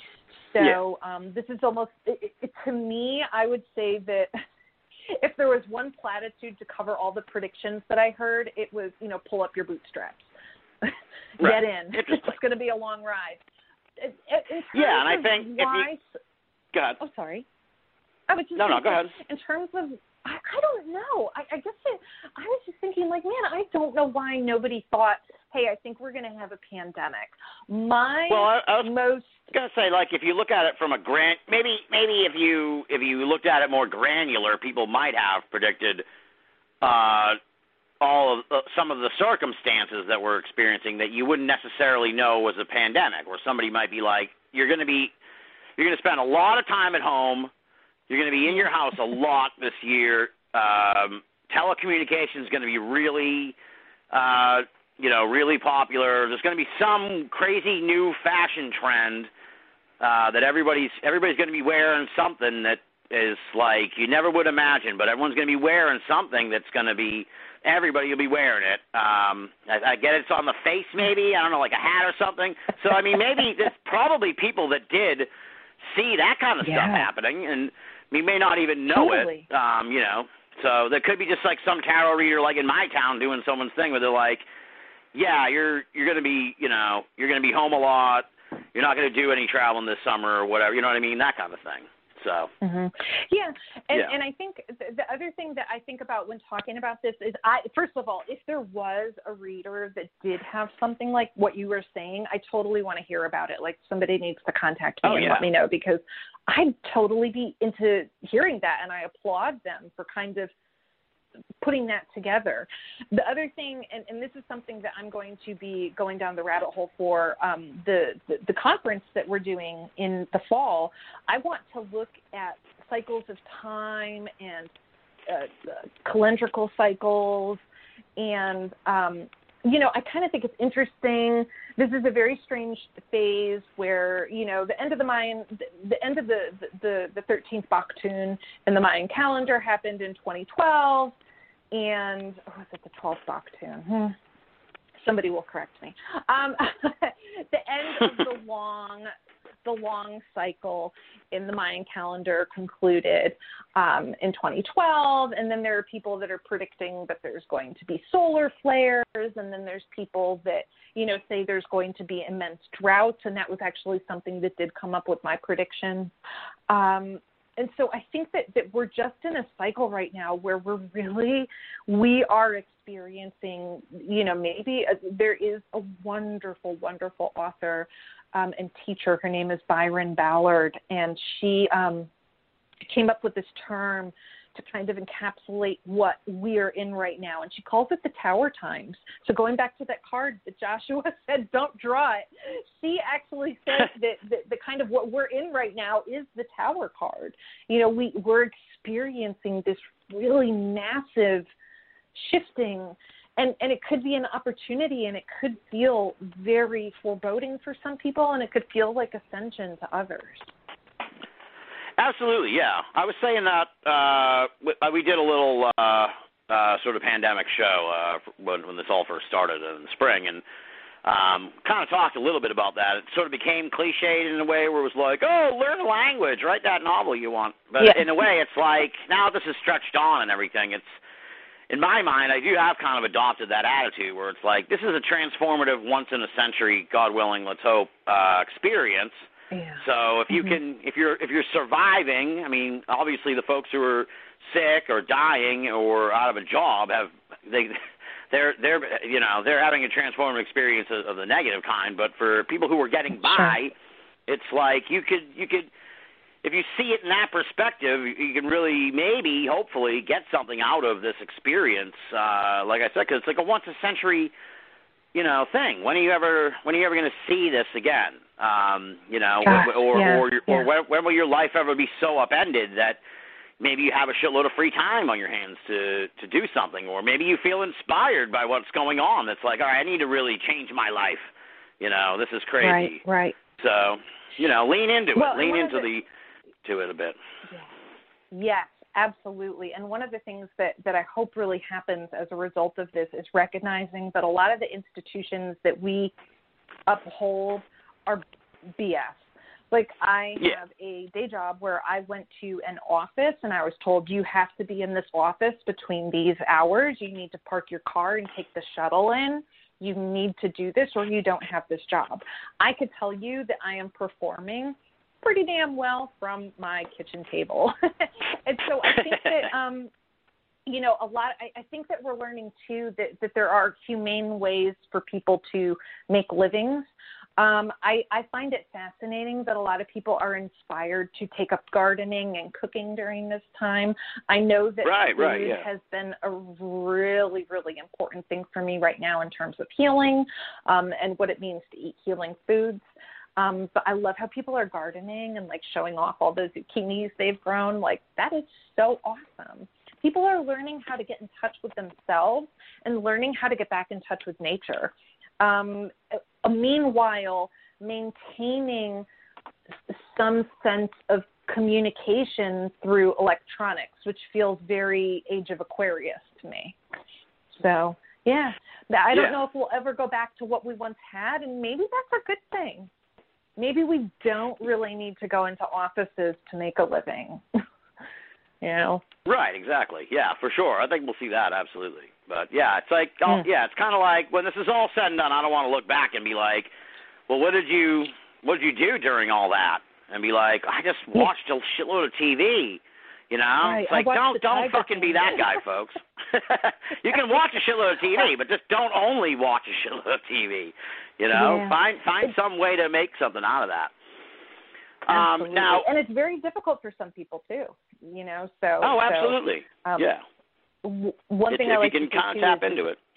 So yeah. um, this is almost, it, it, to me, I would say that if there was one platitude to cover all the predictions that I heard, it was, you know, pull up your bootstraps. Right. Get in. It's going to be a long ride. In, in yeah, and I think why, if you, go ahead. Oh, sorry. I was just no, no, go ahead. In terms of, I, I don't know. I, I guess it, I was just thinking, like, man, I don't know why nobody thought, hey, I think we're going to have a pandemic. My well, I, I was most gonna say, like, if you look at it from a grand, maybe maybe if you if you looked at it more granular, people might have predicted uh, all of uh, some of the circumstances that we're experiencing that you wouldn't necessarily know was a pandemic. Where somebody might be like, you're going to be you're going to spend a lot of time at home. You're going to be in your house a lot this year. Um, telecommunication is going to be really uh, you know, really popular. There's going to be some crazy new fashion trend uh, that everybody's everybody's going to be wearing something that is like you never would imagine, but everyone's going to be wearing something that's going to be everybody will be wearing it. Um, I, I get it's on the face, maybe I don't know, like a hat or something. So I mean, maybe there's probably people that did see that kind of yeah. stuff happening, and we may not even know totally. it. Um, you know, so there could be just like some tarot reader, like in my town, doing someone's thing where they're like, yeah, you're you're going to be, you know, you're going to be home a lot. You're not going to do any traveling this summer or whatever. You know what I mean? That kind of thing. So mm-hmm. yeah, and yeah. and I think th- the other thing that I think about when talking about this is, I first of all, if there was a reader that did have something like what you were saying, I totally want to hear about it. Like somebody needs to contact me oh, and yeah. let me know, because I'd totally be into hearing that, and I applaud them for kind of putting that together. The other thing, and, and this is something that I'm going to be going down the rabbit hole for, um, the, the, the conference that we're doing in the fall, I want to look at cycles of time and uh, calendrical cycles. And, um, you know, I kind of think it's interesting. This is a very strange phase where, you know, the end of the Mayan, the end of the, the, the thirteenth Baktun in the Mayan calendar happened in twenty twelve. And, oh, was it the twelfth Baktun? Hmm. Somebody will correct me. Um, the end of the long, the long cycle in the Mayan calendar concluded um, in twenty twelve. And then there are people that are predicting that there's going to be solar flares. And then there's people that, you know, say there's going to be immense droughts. And that was actually something that did come up with my prediction. Um, And so I think that, that we're just in a cycle right now where we're really, we are experiencing, you know, maybe a, there is a wonderful, wonderful author um, and teacher. Her name is Byron Ballard, and she um, came up with this term to kind of encapsulate what we're in right now. And she calls it the Tower Times. So going back to that card that Joshua said, don't draw it, she actually says that, that the kind of what we're in right now is the Tower card. You know, we, we're experiencing this really massive shifting, and, and it could be an opportunity, and it could feel very foreboding for some people, and it could feel like ascension to others. Absolutely, yeah. I was saying that uh, we did a little uh, uh, sort of pandemic show uh, when, when this all first started in the spring, and um, kind of talked a little bit about that. It sort of became cliched in a way where it was like, oh, learn a language, write that novel you want. But yeah. in a way, it's like now this is stretched on and everything. It's in my mind, I do have kind of adopted that attitude where it's like this is a transformative, once-in-a-century, God willing, let's hope, uh, experience. Yeah. So if you mm-hmm. can, if you're if you're surviving, I mean, obviously the folks who are sick or dying or out of a job have they they're they're you know they're having a transformative experience of, of the negative kind. But for people who are getting by, sure. it's like you could you could if you see it in that perspective, you can really maybe hopefully get something out of this experience. Uh, like I said, because it's like a once a century. You know, thing. When are you ever? When are you ever going to see this again? Um, you know, Gosh, or yeah, or or, yeah. or when, when will your life ever be so upended that maybe you have a shitload of free time on your hands to to do something, or maybe you feel inspired by what's going on. It's like, all right, I need to really change my life. You know, this is crazy. Right, right. So, you know, lean into well, it. Lean into the, the to it a bit. Yeah. Yes. Absolutely. And one of the things that, that I hope really happens as a result of this is recognizing that a lot of the institutions that we uphold are B S. Like I yeah. have a day job where I went to an office and I was told you have to be in this office between these hours. You need to park your car and take the shuttle in. You need to do this or you don't have this job. I could tell you that I am performing pretty damn well from my kitchen table. And so I think that, um, you know, a lot, I, I think that we're learning too that, that there are humane ways for people to make livings. Um, I, I find it fascinating that a lot of people are inspired to take up gardening and cooking during this time. I know that right, food right, yeah. has been a really, really important thing for me right now in terms of healing um, and what it means to eat healing foods. Um, but I love how people are gardening and like showing off all those zucchinis they've grown. Like that is so awesome. people are learning how to get in touch with themselves and learning how to get back in touch with nature. Um, uh, meanwhile, maintaining some sense of communication through electronics, which feels very Age of Aquarius to me. So, yeah, I don't yeah. know if we'll ever go back to what we once had, and maybe that's a good thing. Maybe we don't really need to go into offices to make a living, you know? Right, exactly. Yeah, for sure. I think we'll see that, absolutely. But, yeah, it's like, oh, yeah, it's kind of like when this is all said and done, I don't want to look back and be like, well, what did you what did you do during all that? And be like, I just watched a shitload of T V, you know? Right. It's like, don't don't fucking be that guy, folks. You can watch a shitload of T V, but just don't only watch a shitload of T V, you know? Yeah. Find find some way to make something out of that. Absolutely. Um, now, and it's very difficult for some people, too, you know? So. Oh, so, absolutely. um, yeah. W- one If, thing if I like you can to do, kind of too, tap is, into it.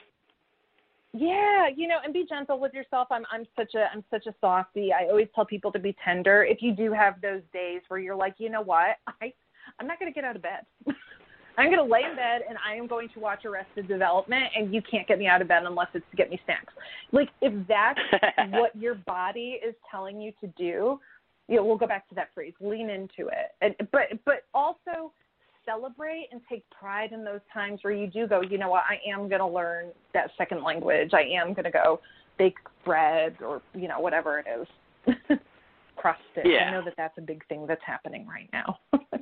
Yeah, you know, and be gentle with yourself. I'm I'm such a I'm such a softie. I always tell people to be tender. If you do have those days where you're like, you know what, I I'm not going to get out of bed. I'm going to lay in bed and I am going to watch Arrested Development, and you can't get me out of bed unless it's to get me snacks. Like, if that's what your body is telling you to do, you know, we'll go back to that phrase, lean into it. And, but but also celebrate and take pride in those times where you do go, you know what, I am going to learn that second language. I am going to go bake bread or, you know, whatever it is. Cross stitch. Yeah. I know that that's a big thing that's happening right now.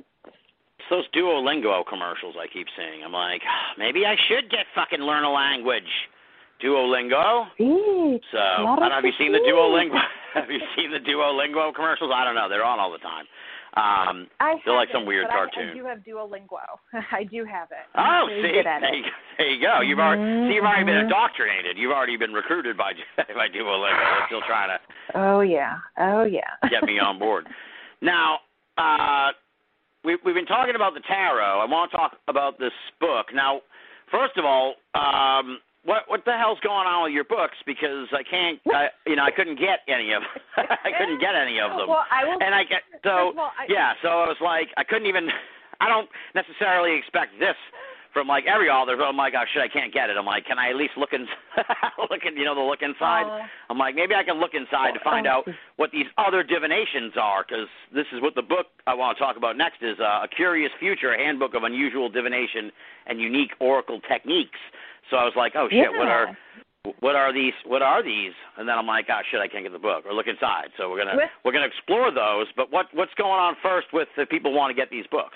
It's those Duolingo commercials I keep seeing. I'm like, maybe I should get fucking learn a language. Duolingo. Sí, So, I don't know, have you seen the Duolingo? Have you seen the Duolingo commercials? I don't know. They're on all the time. Um, I they're like haven't, some weird but cartoon. I, I do have Duolingo. I do have it. Oh, I'm really see, good at there it. you, there you go. You've already, Mm-hmm. see, you've already been indoctrinated. You've already been recruited by by Duolingo. They're still trying to Oh yeah, oh yeah. get me on board. Now, uh, we, we've been talking about the tarot. I want to talk about this book. Now, first of all, um, what what the hell's going on with your books? Because I can't, I, you know, I couldn't get any of, I couldn't get any of them. Well, I will. And I get so all, I, yeah. So I was like, I couldn't even. I don't necessarily expect this from like every author. But I'm like, oh shit, I can't get it. I'm like, can I at least look in, look in, you know, the look inside? Uh, I'm like, maybe I can look inside to find out what these other divinations are, because this is what the book I want to talk about next is uh, A Curious Future, a Handbook of Unusual Divination and Unique Oracle Techniques. So I was like, oh shit, yeah. what are what are these? What are these? And then I'm like, oh shit, I can't get the book, or look inside. So we're gonna With, we're gonna explore those. But what what's going on first with the people who want to get these books?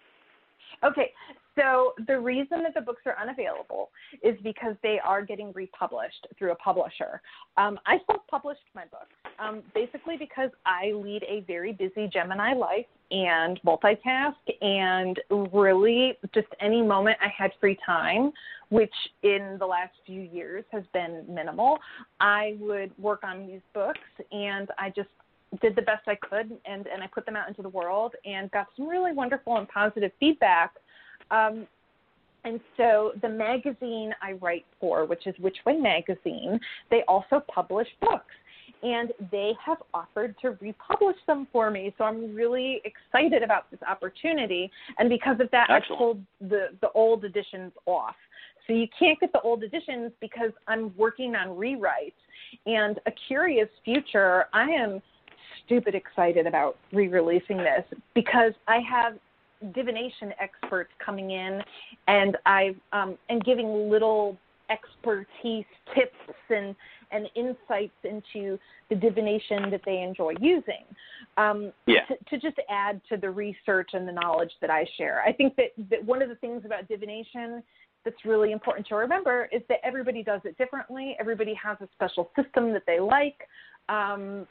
Okay, so the reason that the books are unavailable is because they are getting republished through a publisher. Um, I self-published my books, um, basically because I lead a very busy Gemini life and multitask, and really just any moment I had free time, which in the last few years has been minimal, I would work on these books, and I just did the best I could, and, and I put them out into the world and got some really wonderful and positive feedback. Um, and so the magazine I write for, which is Which Way Magazine, they also publish books, and they have offered to republish them for me. So I'm really excited about this opportunity. And because of that, Excellent. I've pulled the, the old editions off. So you can't get the old editions because I'm working on rewrites. And A Curious Future, I am stupid excited about re-releasing this because I have divination experts coming in, and I um, and giving little expertise tips and and insights into the divination that they enjoy using, um, yeah. to, to just add to the research and the knowledge that I share. I think that, that one of the things about divination that's really important to remember is that everybody does it differently. Everybody has a special system that they like, um,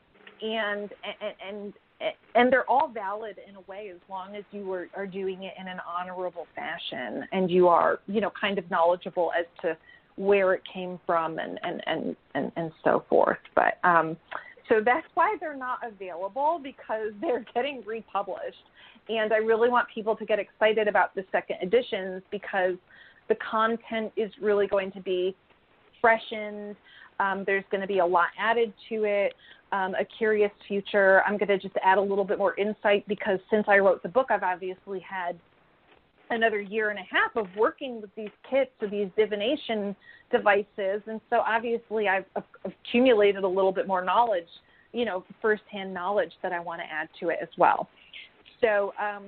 and and and and they're all valid in a way as long as you are, are doing it in an honorable fashion and you are, you know, kind of knowledgeable as to where it came from and, and, and, and, and so forth. But um, so that's why they're not available, because they're getting republished. And I really want people to get excited about the second editions because the content is really going to be freshened. Um, there's going to be a lot added to it. Um, A Curious Future, I'm going to just add a little bit more insight because since I wrote the book, I've obviously had another year and a half of working with these kits or these divination devices. And so obviously I've accumulated a little bit more knowledge, you know, firsthand knowledge that I want to add to it as well. So, um,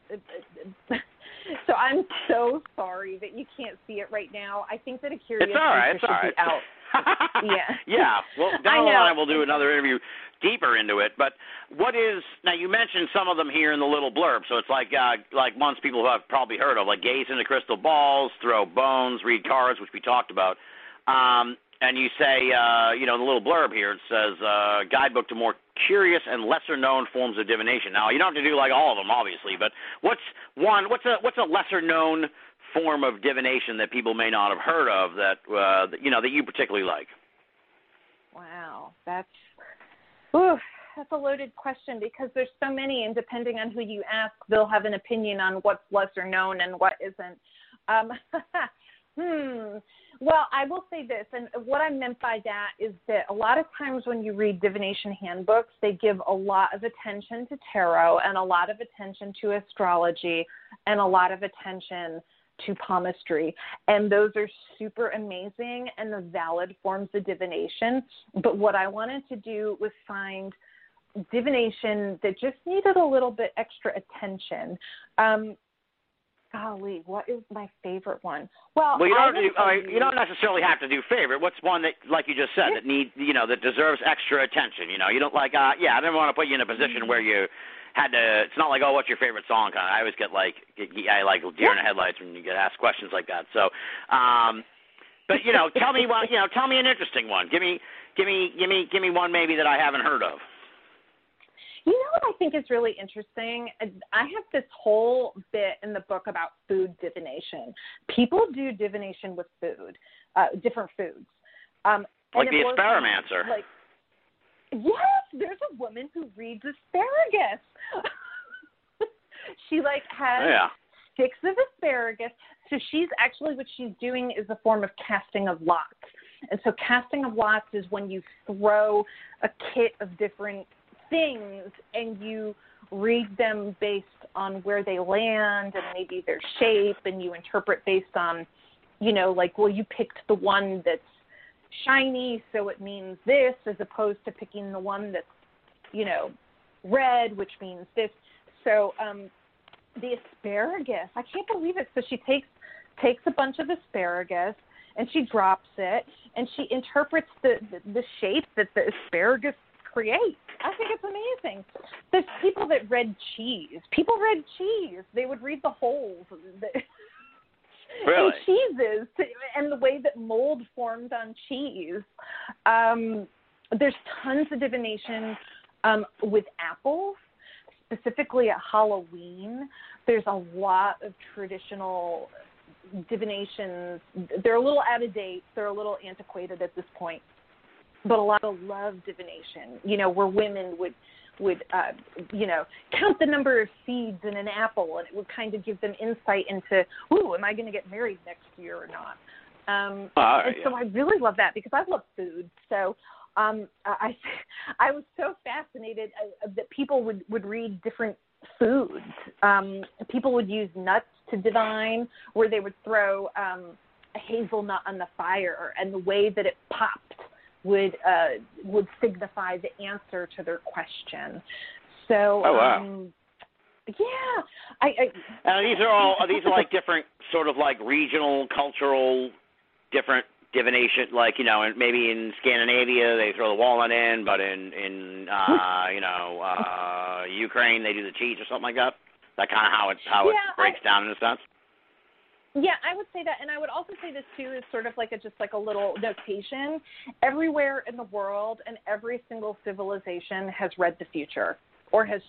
so I'm so sorry that you can't see it right now. I think that a curious it's all right, answer it's all should right. be out. Yeah. Yeah. Well, down I the know. line we'll do another interview deeper into it. But what is now? You mentioned some of them here in the little blurb, so it's like uh, like ones people have probably heard of, like gaze into crystal balls, throw bones, read cards, which we talked about. Um, and you say, uh, you know, in the little blurb here, it says uh, guidebook to more curious and lesser known forms of divination. Now, you don't have to do like all of them, obviously, but what's one? What's a what's a lesser known form of divination that people may not have heard of that uh, you know that you particularly like? Wow, that's ooh, that's a loaded question because there's so many, and depending on who you ask, they'll have an opinion on what's lesser known and what isn't. Um, hmm. Well, I will say this, and what I meant by that is that a lot of times when you read divination handbooks, they give a lot of attention to tarot and a lot of attention to astrology and a lot of attention to palmistry, and those are super amazing and the valid forms of divination. But what I wanted to do was find divination that just needed a little bit extra attention. Um, golly, what is my favorite one? Well, well, you don't I do, uh, you, you don't necessarily have to do favorite. What's one that, like you just said, yeah. that need you know that deserves extra attention? You know, you don't like uh, yeah. I didn't want to put you in a position where you had to. It's not like, oh, what's your favorite song? Kind of. I always get like I like deer in the headlights when you get asked questions like that. So, um, but you know, tell me one. You know, tell me an interesting one. Give me, give me, give me, give me one maybe that I haven't heard of. You know what I think is really interesting? I have this whole bit in the book about food divination. People do divination with food, uh, different foods. Um, Like and the it Asparamancer. Like, yes, there's a woman who reads asparagus. She like has yeah. sticks of asparagus. So she's actually, what she's doing is a form of casting of lots. And so casting of lots is when you throw a kit of different things and you read them based on where they land and maybe their shape, and you interpret based on, you know, like, well, you picked the one that's shiny, so it means this, as opposed to picking the one that's, you know, red, which means this. So um, the asparagus, I can't believe it. So she takes takes a bunch of asparagus and she drops it and she interprets the, the, the shape that the asparagus creates. I think it's amazing. There's people that read cheese. People read cheese. They would read the holes. Really? And cheeses and the way that mold formed on cheese. Um, there's tons of divination um, with apples, specifically at Halloween. There's a lot of traditional divinations. They're a little out of date. They're a little antiquated at this point. But a lot of love divination, you know, where women would, would uh, you know, count the number of seeds in an apple, and it would kind of give them insight into, ooh, am I going to get married next year or not? Um, oh, right, and yeah. so I really love that because I love food. So um, I, I was so fascinated uh, that people would, would read different foods. Um, people would use nuts to divine, where they would throw um, a hazelnut on the fire, and the way that it popped would uh, would signify the answer to their question. So, oh, wow. um, yeah. I, I, and these are all, these are like different sort of like regional, cultural, different divination, like, you know, and maybe in Scandinavia they throw the walnut in, but in, in uh, you know, uh, Ukraine they do the cheese or something like that. That kind of how it, how yeah, it breaks I, down in a sense. Yeah, I would say that, and I would also say this too is sort of like a just like a little notation. Everywhere in the world and every single civilization has read the future or has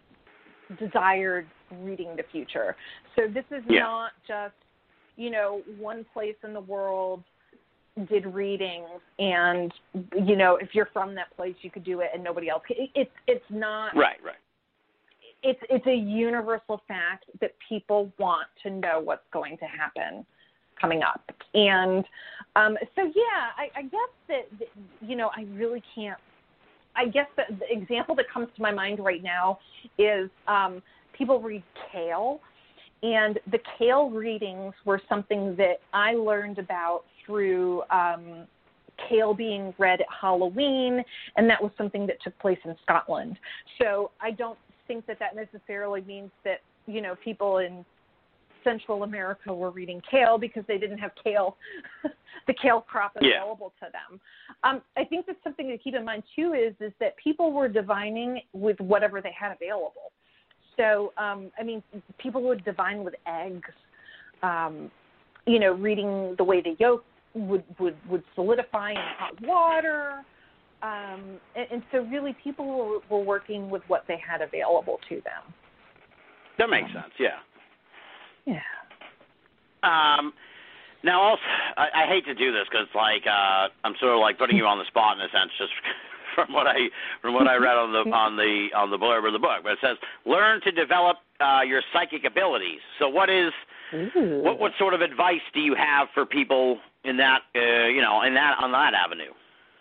desired reading the future. So this is yeah. not just, you know, one place in the world did readings, and, you know, if you're from that place, you could do it, and nobody else. It, it's it's not right, right. It's it's a universal fact that people want to know what's going to happen coming up. And um, so, yeah, I, I guess that, that, you know, I really can't, I guess the, the example that comes to my mind right now is um, people read kale. and the Kale readings were something that I learned about through um, Kale being read at Halloween, and that was something that took place in Scotland. So I don't think that that necessarily means that, you know, people in Central America were reading Kale because they didn't have Kale, the Kale crop available yeah. to them. Um, I think that's something to keep in mind too is, is that people were divining with whatever they had available. So, um, I mean, people would divine with eggs, um, you know, reading the way the yolk would, would, would solidify in hot water. Um, and, and so really people were, were working with what they had available to them. That makes sense, yeah. Yeah. Um, now, also, I, I hate to do this because, like, uh, I'm sort of like putting you on the spot in a sense, just from what I from what I read on the on the on the blurb of the book. But it says, learn to develop uh, your psychic abilities. So, what is Ooh. what what sort of advice do you have for people in that uh, you know in that on that avenue?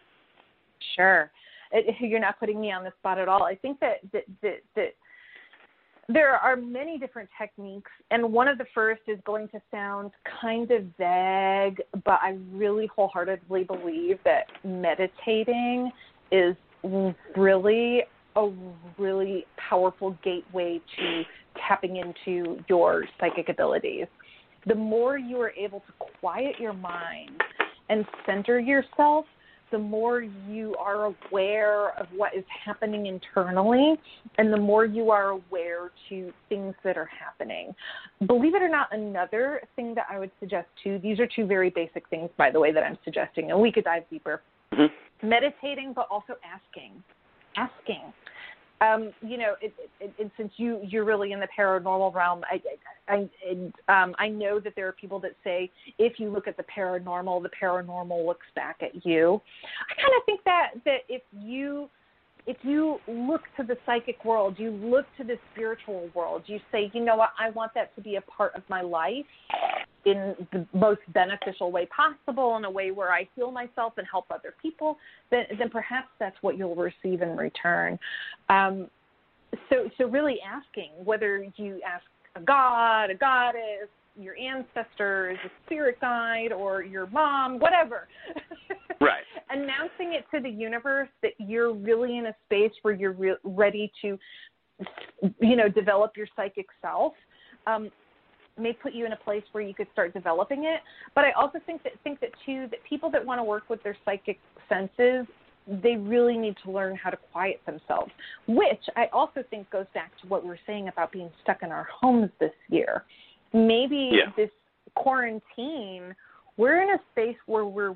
Sure, it, you're not putting me on the spot at all. I think that that that. that there are many different techniques, and one of the first is going to sound kind of vague, but I really wholeheartedly believe that meditating is really a really powerful gateway to tapping into your psychic abilities. The more you are able to quiet your mind and center yourself, the more you are aware of what is happening internally, and the more you are aware to things that are happening. Believe it or not, another thing that I would suggest too, these are two very basic things, by the way, that I'm suggesting, and we could dive deeper. Mm-hmm. Meditating, but also asking. Asking. Um, you know, it, it, it, since you, you're really in the paranormal realm, I, I, I, um, I know that there are people that say, if you look at the paranormal, the paranormal looks back at you. I kind of think that, that if you, if you look to the psychic world, you look to the spiritual world, you say, you know what, I want that to be a part of my life in the most beneficial way possible, in a way where I heal myself and help other people, then, then perhaps that's what you'll receive in return. Um, so, so really asking, whether you ask a god, a goddess, your ancestors, a spirit guide, or your mom, whatever. Right. Announcing it to the universe that you're really in a space where you're re- ready to, you know, develop your psychic self. Um, may put you in a place where you could start developing it. But I also think that think that too that people that want to work with their psychic senses, they really need to learn how to quiet themselves, which I also think goes back to what we were saying about being stuck in our homes this year. Maybe yeah. this quarantine, we're in a space where we're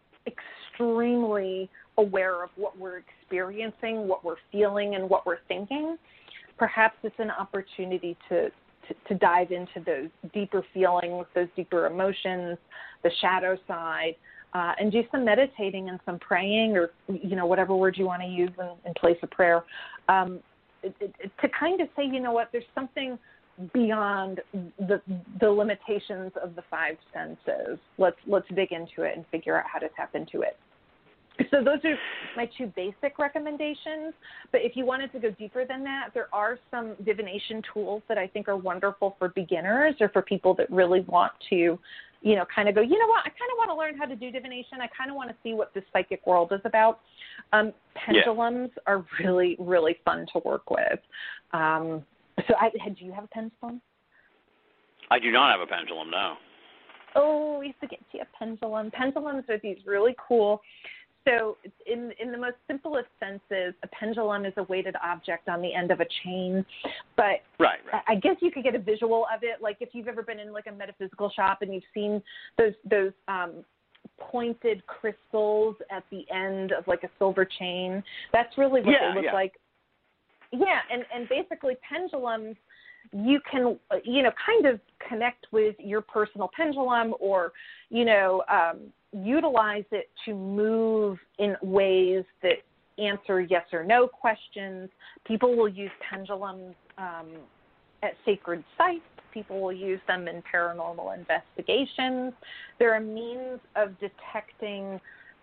extremely aware of what we're experiencing, what we're feeling, and what we're thinking. Perhaps it's an opportunity to To, to dive into those deeper feelings, those deeper emotions, the shadow side, uh, and do some meditating and some praying, or, you know, whatever word you want to use in, in place of prayer, um, it, it, to kind of say, you know what, there's something beyond the the limitations of the five senses. Let's let's dig into it and figure out how to tap into it. So those are my two basic recommendations. But if you wanted to go deeper than that, there are some divination tools that I think are wonderful for beginners or for people that really want to, you know, kind of go, you know what, I kind of want to learn how to do divination. I kind of want to see what this psychic world is about. Um, pendulums yeah. are really, really fun to work with. Um, so I, do you have a pendulum? I do not have a pendulum, no. Oh, we have to get to a pendulum. Pendulums are these really cool. So in in the most simplest senses, a pendulum is a weighted object on the end of a chain. But right, right. I guess you could get a visual of it. Like if you've ever been in like a metaphysical shop and you've seen those those um, pointed crystals at the end of like a silver chain, that's really what yeah, they look yeah. like. Yeah, and, and basically pendulums, you can, you know, kind of connect with your personal pendulum or, you know, um, utilize it to move in ways that answer yes or no questions. People will use pendulums um, at sacred sites. People will use them in paranormal investigations. They're a means of detecting,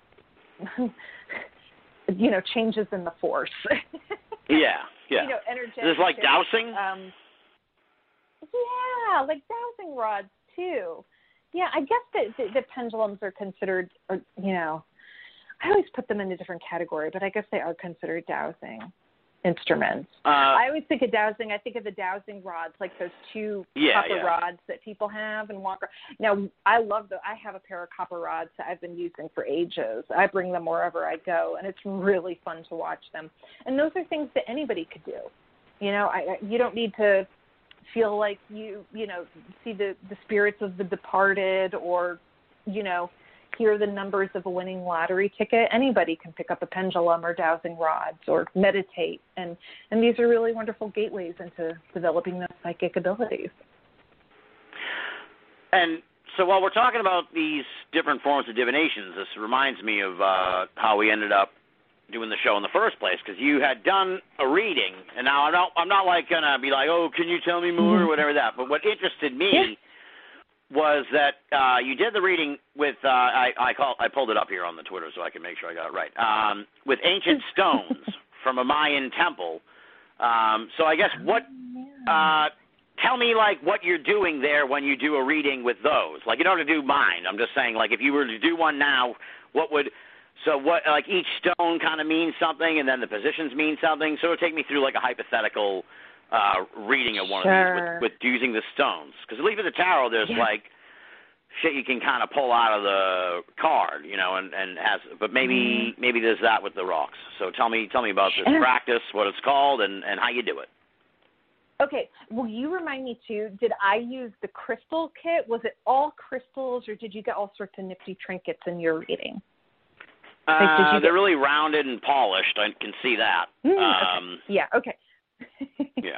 you know, changes in the force. yeah, yeah. You know, energetic. Is this like dowsing? Um, Yeah, like dowsing rods too. Yeah, I guess that the, the pendulums are considered, or, you know, I always put them in a different category, but I guess they are considered dowsing instruments. Uh, I always think of dowsing. I think of the dowsing rods, like those two yeah, copper yeah. rods that people have and walk. Now, I love the. I have a pair of copper rods that I've been using for ages. I bring them wherever I go, and it's really fun to watch them. And those are things that anybody could do. You know, I, you don't need to feel like you, you know, see the, the spirits of the departed or, you know, hear the numbers of a winning lottery ticket. Anybody can pick up a pendulum or dowsing rods or meditate. And, and these are really wonderful gateways into developing those psychic abilities. And so while we're talking about these different forms of divinations, this reminds me of uh, how we ended up doing the show in the first place, because you had done a reading, and now I'm not, I'm not like going to be like, oh, can you tell me more or whatever that, but what interested me yeah. was that uh, you did the reading with, uh, I, I, call, I pulled it up here on the Twitter so I can make sure I got it right, um, with ancient stones from a Mayan temple. Um, so I guess what, uh, tell me like what you're doing there when you do a reading with those. Like you don't have to do mine. I'm just saying, like if you were to do one now, what would... So what, like each stone kind of means something, and then the positions mean something. So take me through like a hypothetical uh, reading of one sure. of these with, with using the stones. Because at least with the tarot, there's yeah. like shit you can kind of pull out of the card, you know, and, and has. But maybe mm. maybe there's that with the rocks. So tell me tell me about this and practice, what it's called, and, and how you do it. Okay. Will you remind me too? Did I use the crystal kit? Was it all crystals, or did you get all sorts of nifty trinkets in your reading? Uh, like, did you they're get... really rounded and polished. I can see that. Mm, um, okay. Yeah, okay. yeah.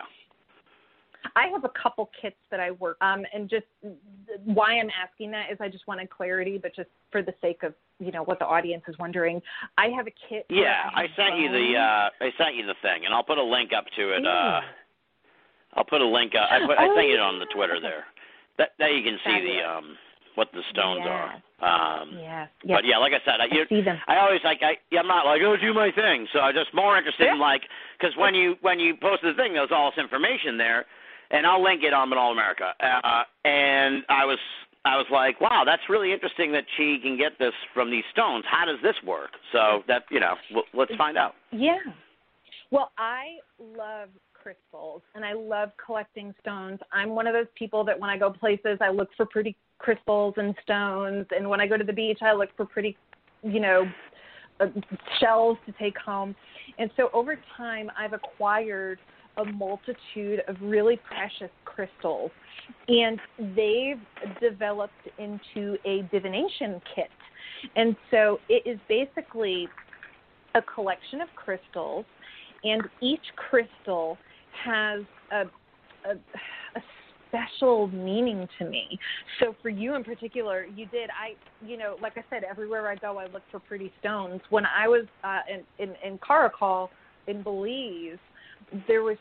I have a couple kits that I work um, and just why I'm asking that is I just wanted clarity, but just for the sake of, you know, what the audience is wondering, I have a kit. Yeah, I, I sent bones. you the uh, I sent you the thing, and I'll put a link up to it. Uh, I'll put a link. Uh, I put I oh, sent you it yeah. on the Twitter there. That that you can see Fabulous. the um what the stones yeah. are. Um, yeah. yeah. But yeah, like I said, I, you, I see them. I always like I yeah, I'm not like oh do my thing. So I'm just more interested yeah. in like because when you when you post the thing, there's all this information there, and I'll link it on Banal America. Uh, and I was I was like, wow, that's really interesting that she can get this from these stones. How does this work? So that you know, w- let's find out. Yeah. Well, I love crystals, and I love collecting stones. I'm one of those people that when I go places, I look for pretty crystals and stones, and when I go to the beach, I look for pretty, you know, uh, shells to take home. And so over time, I've acquired a multitude of really precious crystals, and they've developed into a divination kit. And so it is basically a collection of crystals, and each crystal has a, a, a special meaning to me. So for you in particular, you did, I, you know, like I said, everywhere I go, I look for pretty stones. When I was uh, in, in, in Caracol, in Belize, there was,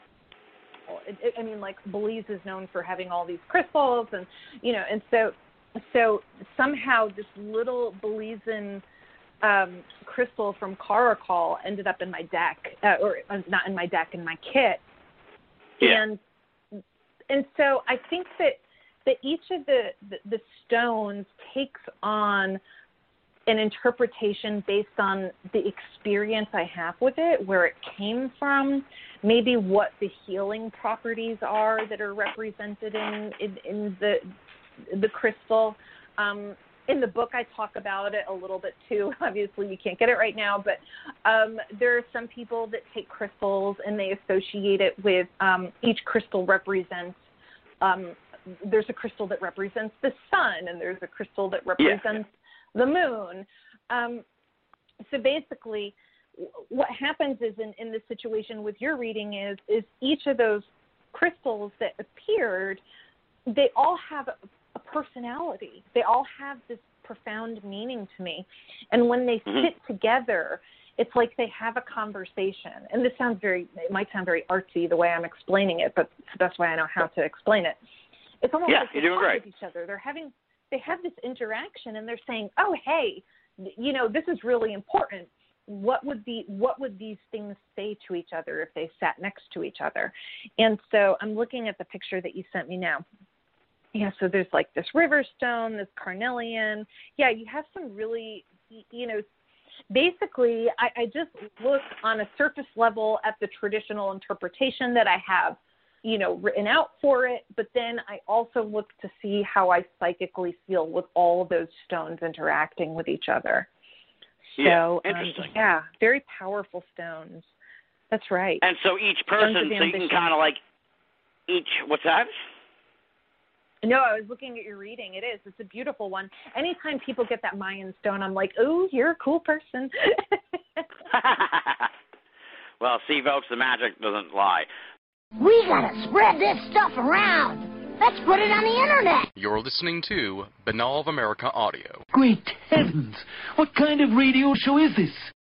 I mean, like Belize is known for having all these crystals, and, you know, and so, so somehow this little Belizean Um, crystal from Caracol ended up in my deck, uh, or uh, not in my deck, in my kit. Yeah. And and so I think that, that each of the, the, the stones takes on an interpretation based on the experience I have with it, where it came from, maybe what the healing properties are that are represented in, in, in the, the crystal. Um, In the book, I talk about it a little bit, too. Obviously, you can't get it right now, but um, there are some people that take crystals and they associate it with um, each crystal represents, um, there's a crystal that represents the sun, and there's a crystal that represents yeah. the moon. Um, so basically, what happens is in, in this situation with your reading is, is each of those crystals that appeared, they all have a a personality. They all have this profound meaning to me. And when they mm-hmm. sit together, it's like they have a conversation. And this sounds very, it might sound very artsy the way I'm explaining it, but it's the best way I know how to explain it. It's almost yeah, like they you're doing talk great. with each other. They're having, they have this interaction, and they're saying, oh, hey, you know, this is really important. what would the what would these things say to each other if they sat next to each other? And so I'm looking at the picture that you sent me now. Yeah, so there's like this river stone, this carnelian. Yeah, you have some really, you know, basically I, I just look on a surface level at the traditional interpretation that I have, you know, written out for it, but then I also look to see how I psychically feel with all of those stones interacting with each other. Yeah, So, interesting. Um, yeah, very powerful stones. That's right. And so each person, so you can kind of like each, what's that? No, I was looking at your reading. It is. It's a beautiful one. Anytime people get that Mayan stone, I'm like, oh, you're a cool person. Well, see, folks, the magic doesn't lie. We gotta spread this stuff around. Let's put it on the internet. You're listening to Banal of America Audio. Great heavens! What kind of radio show is this?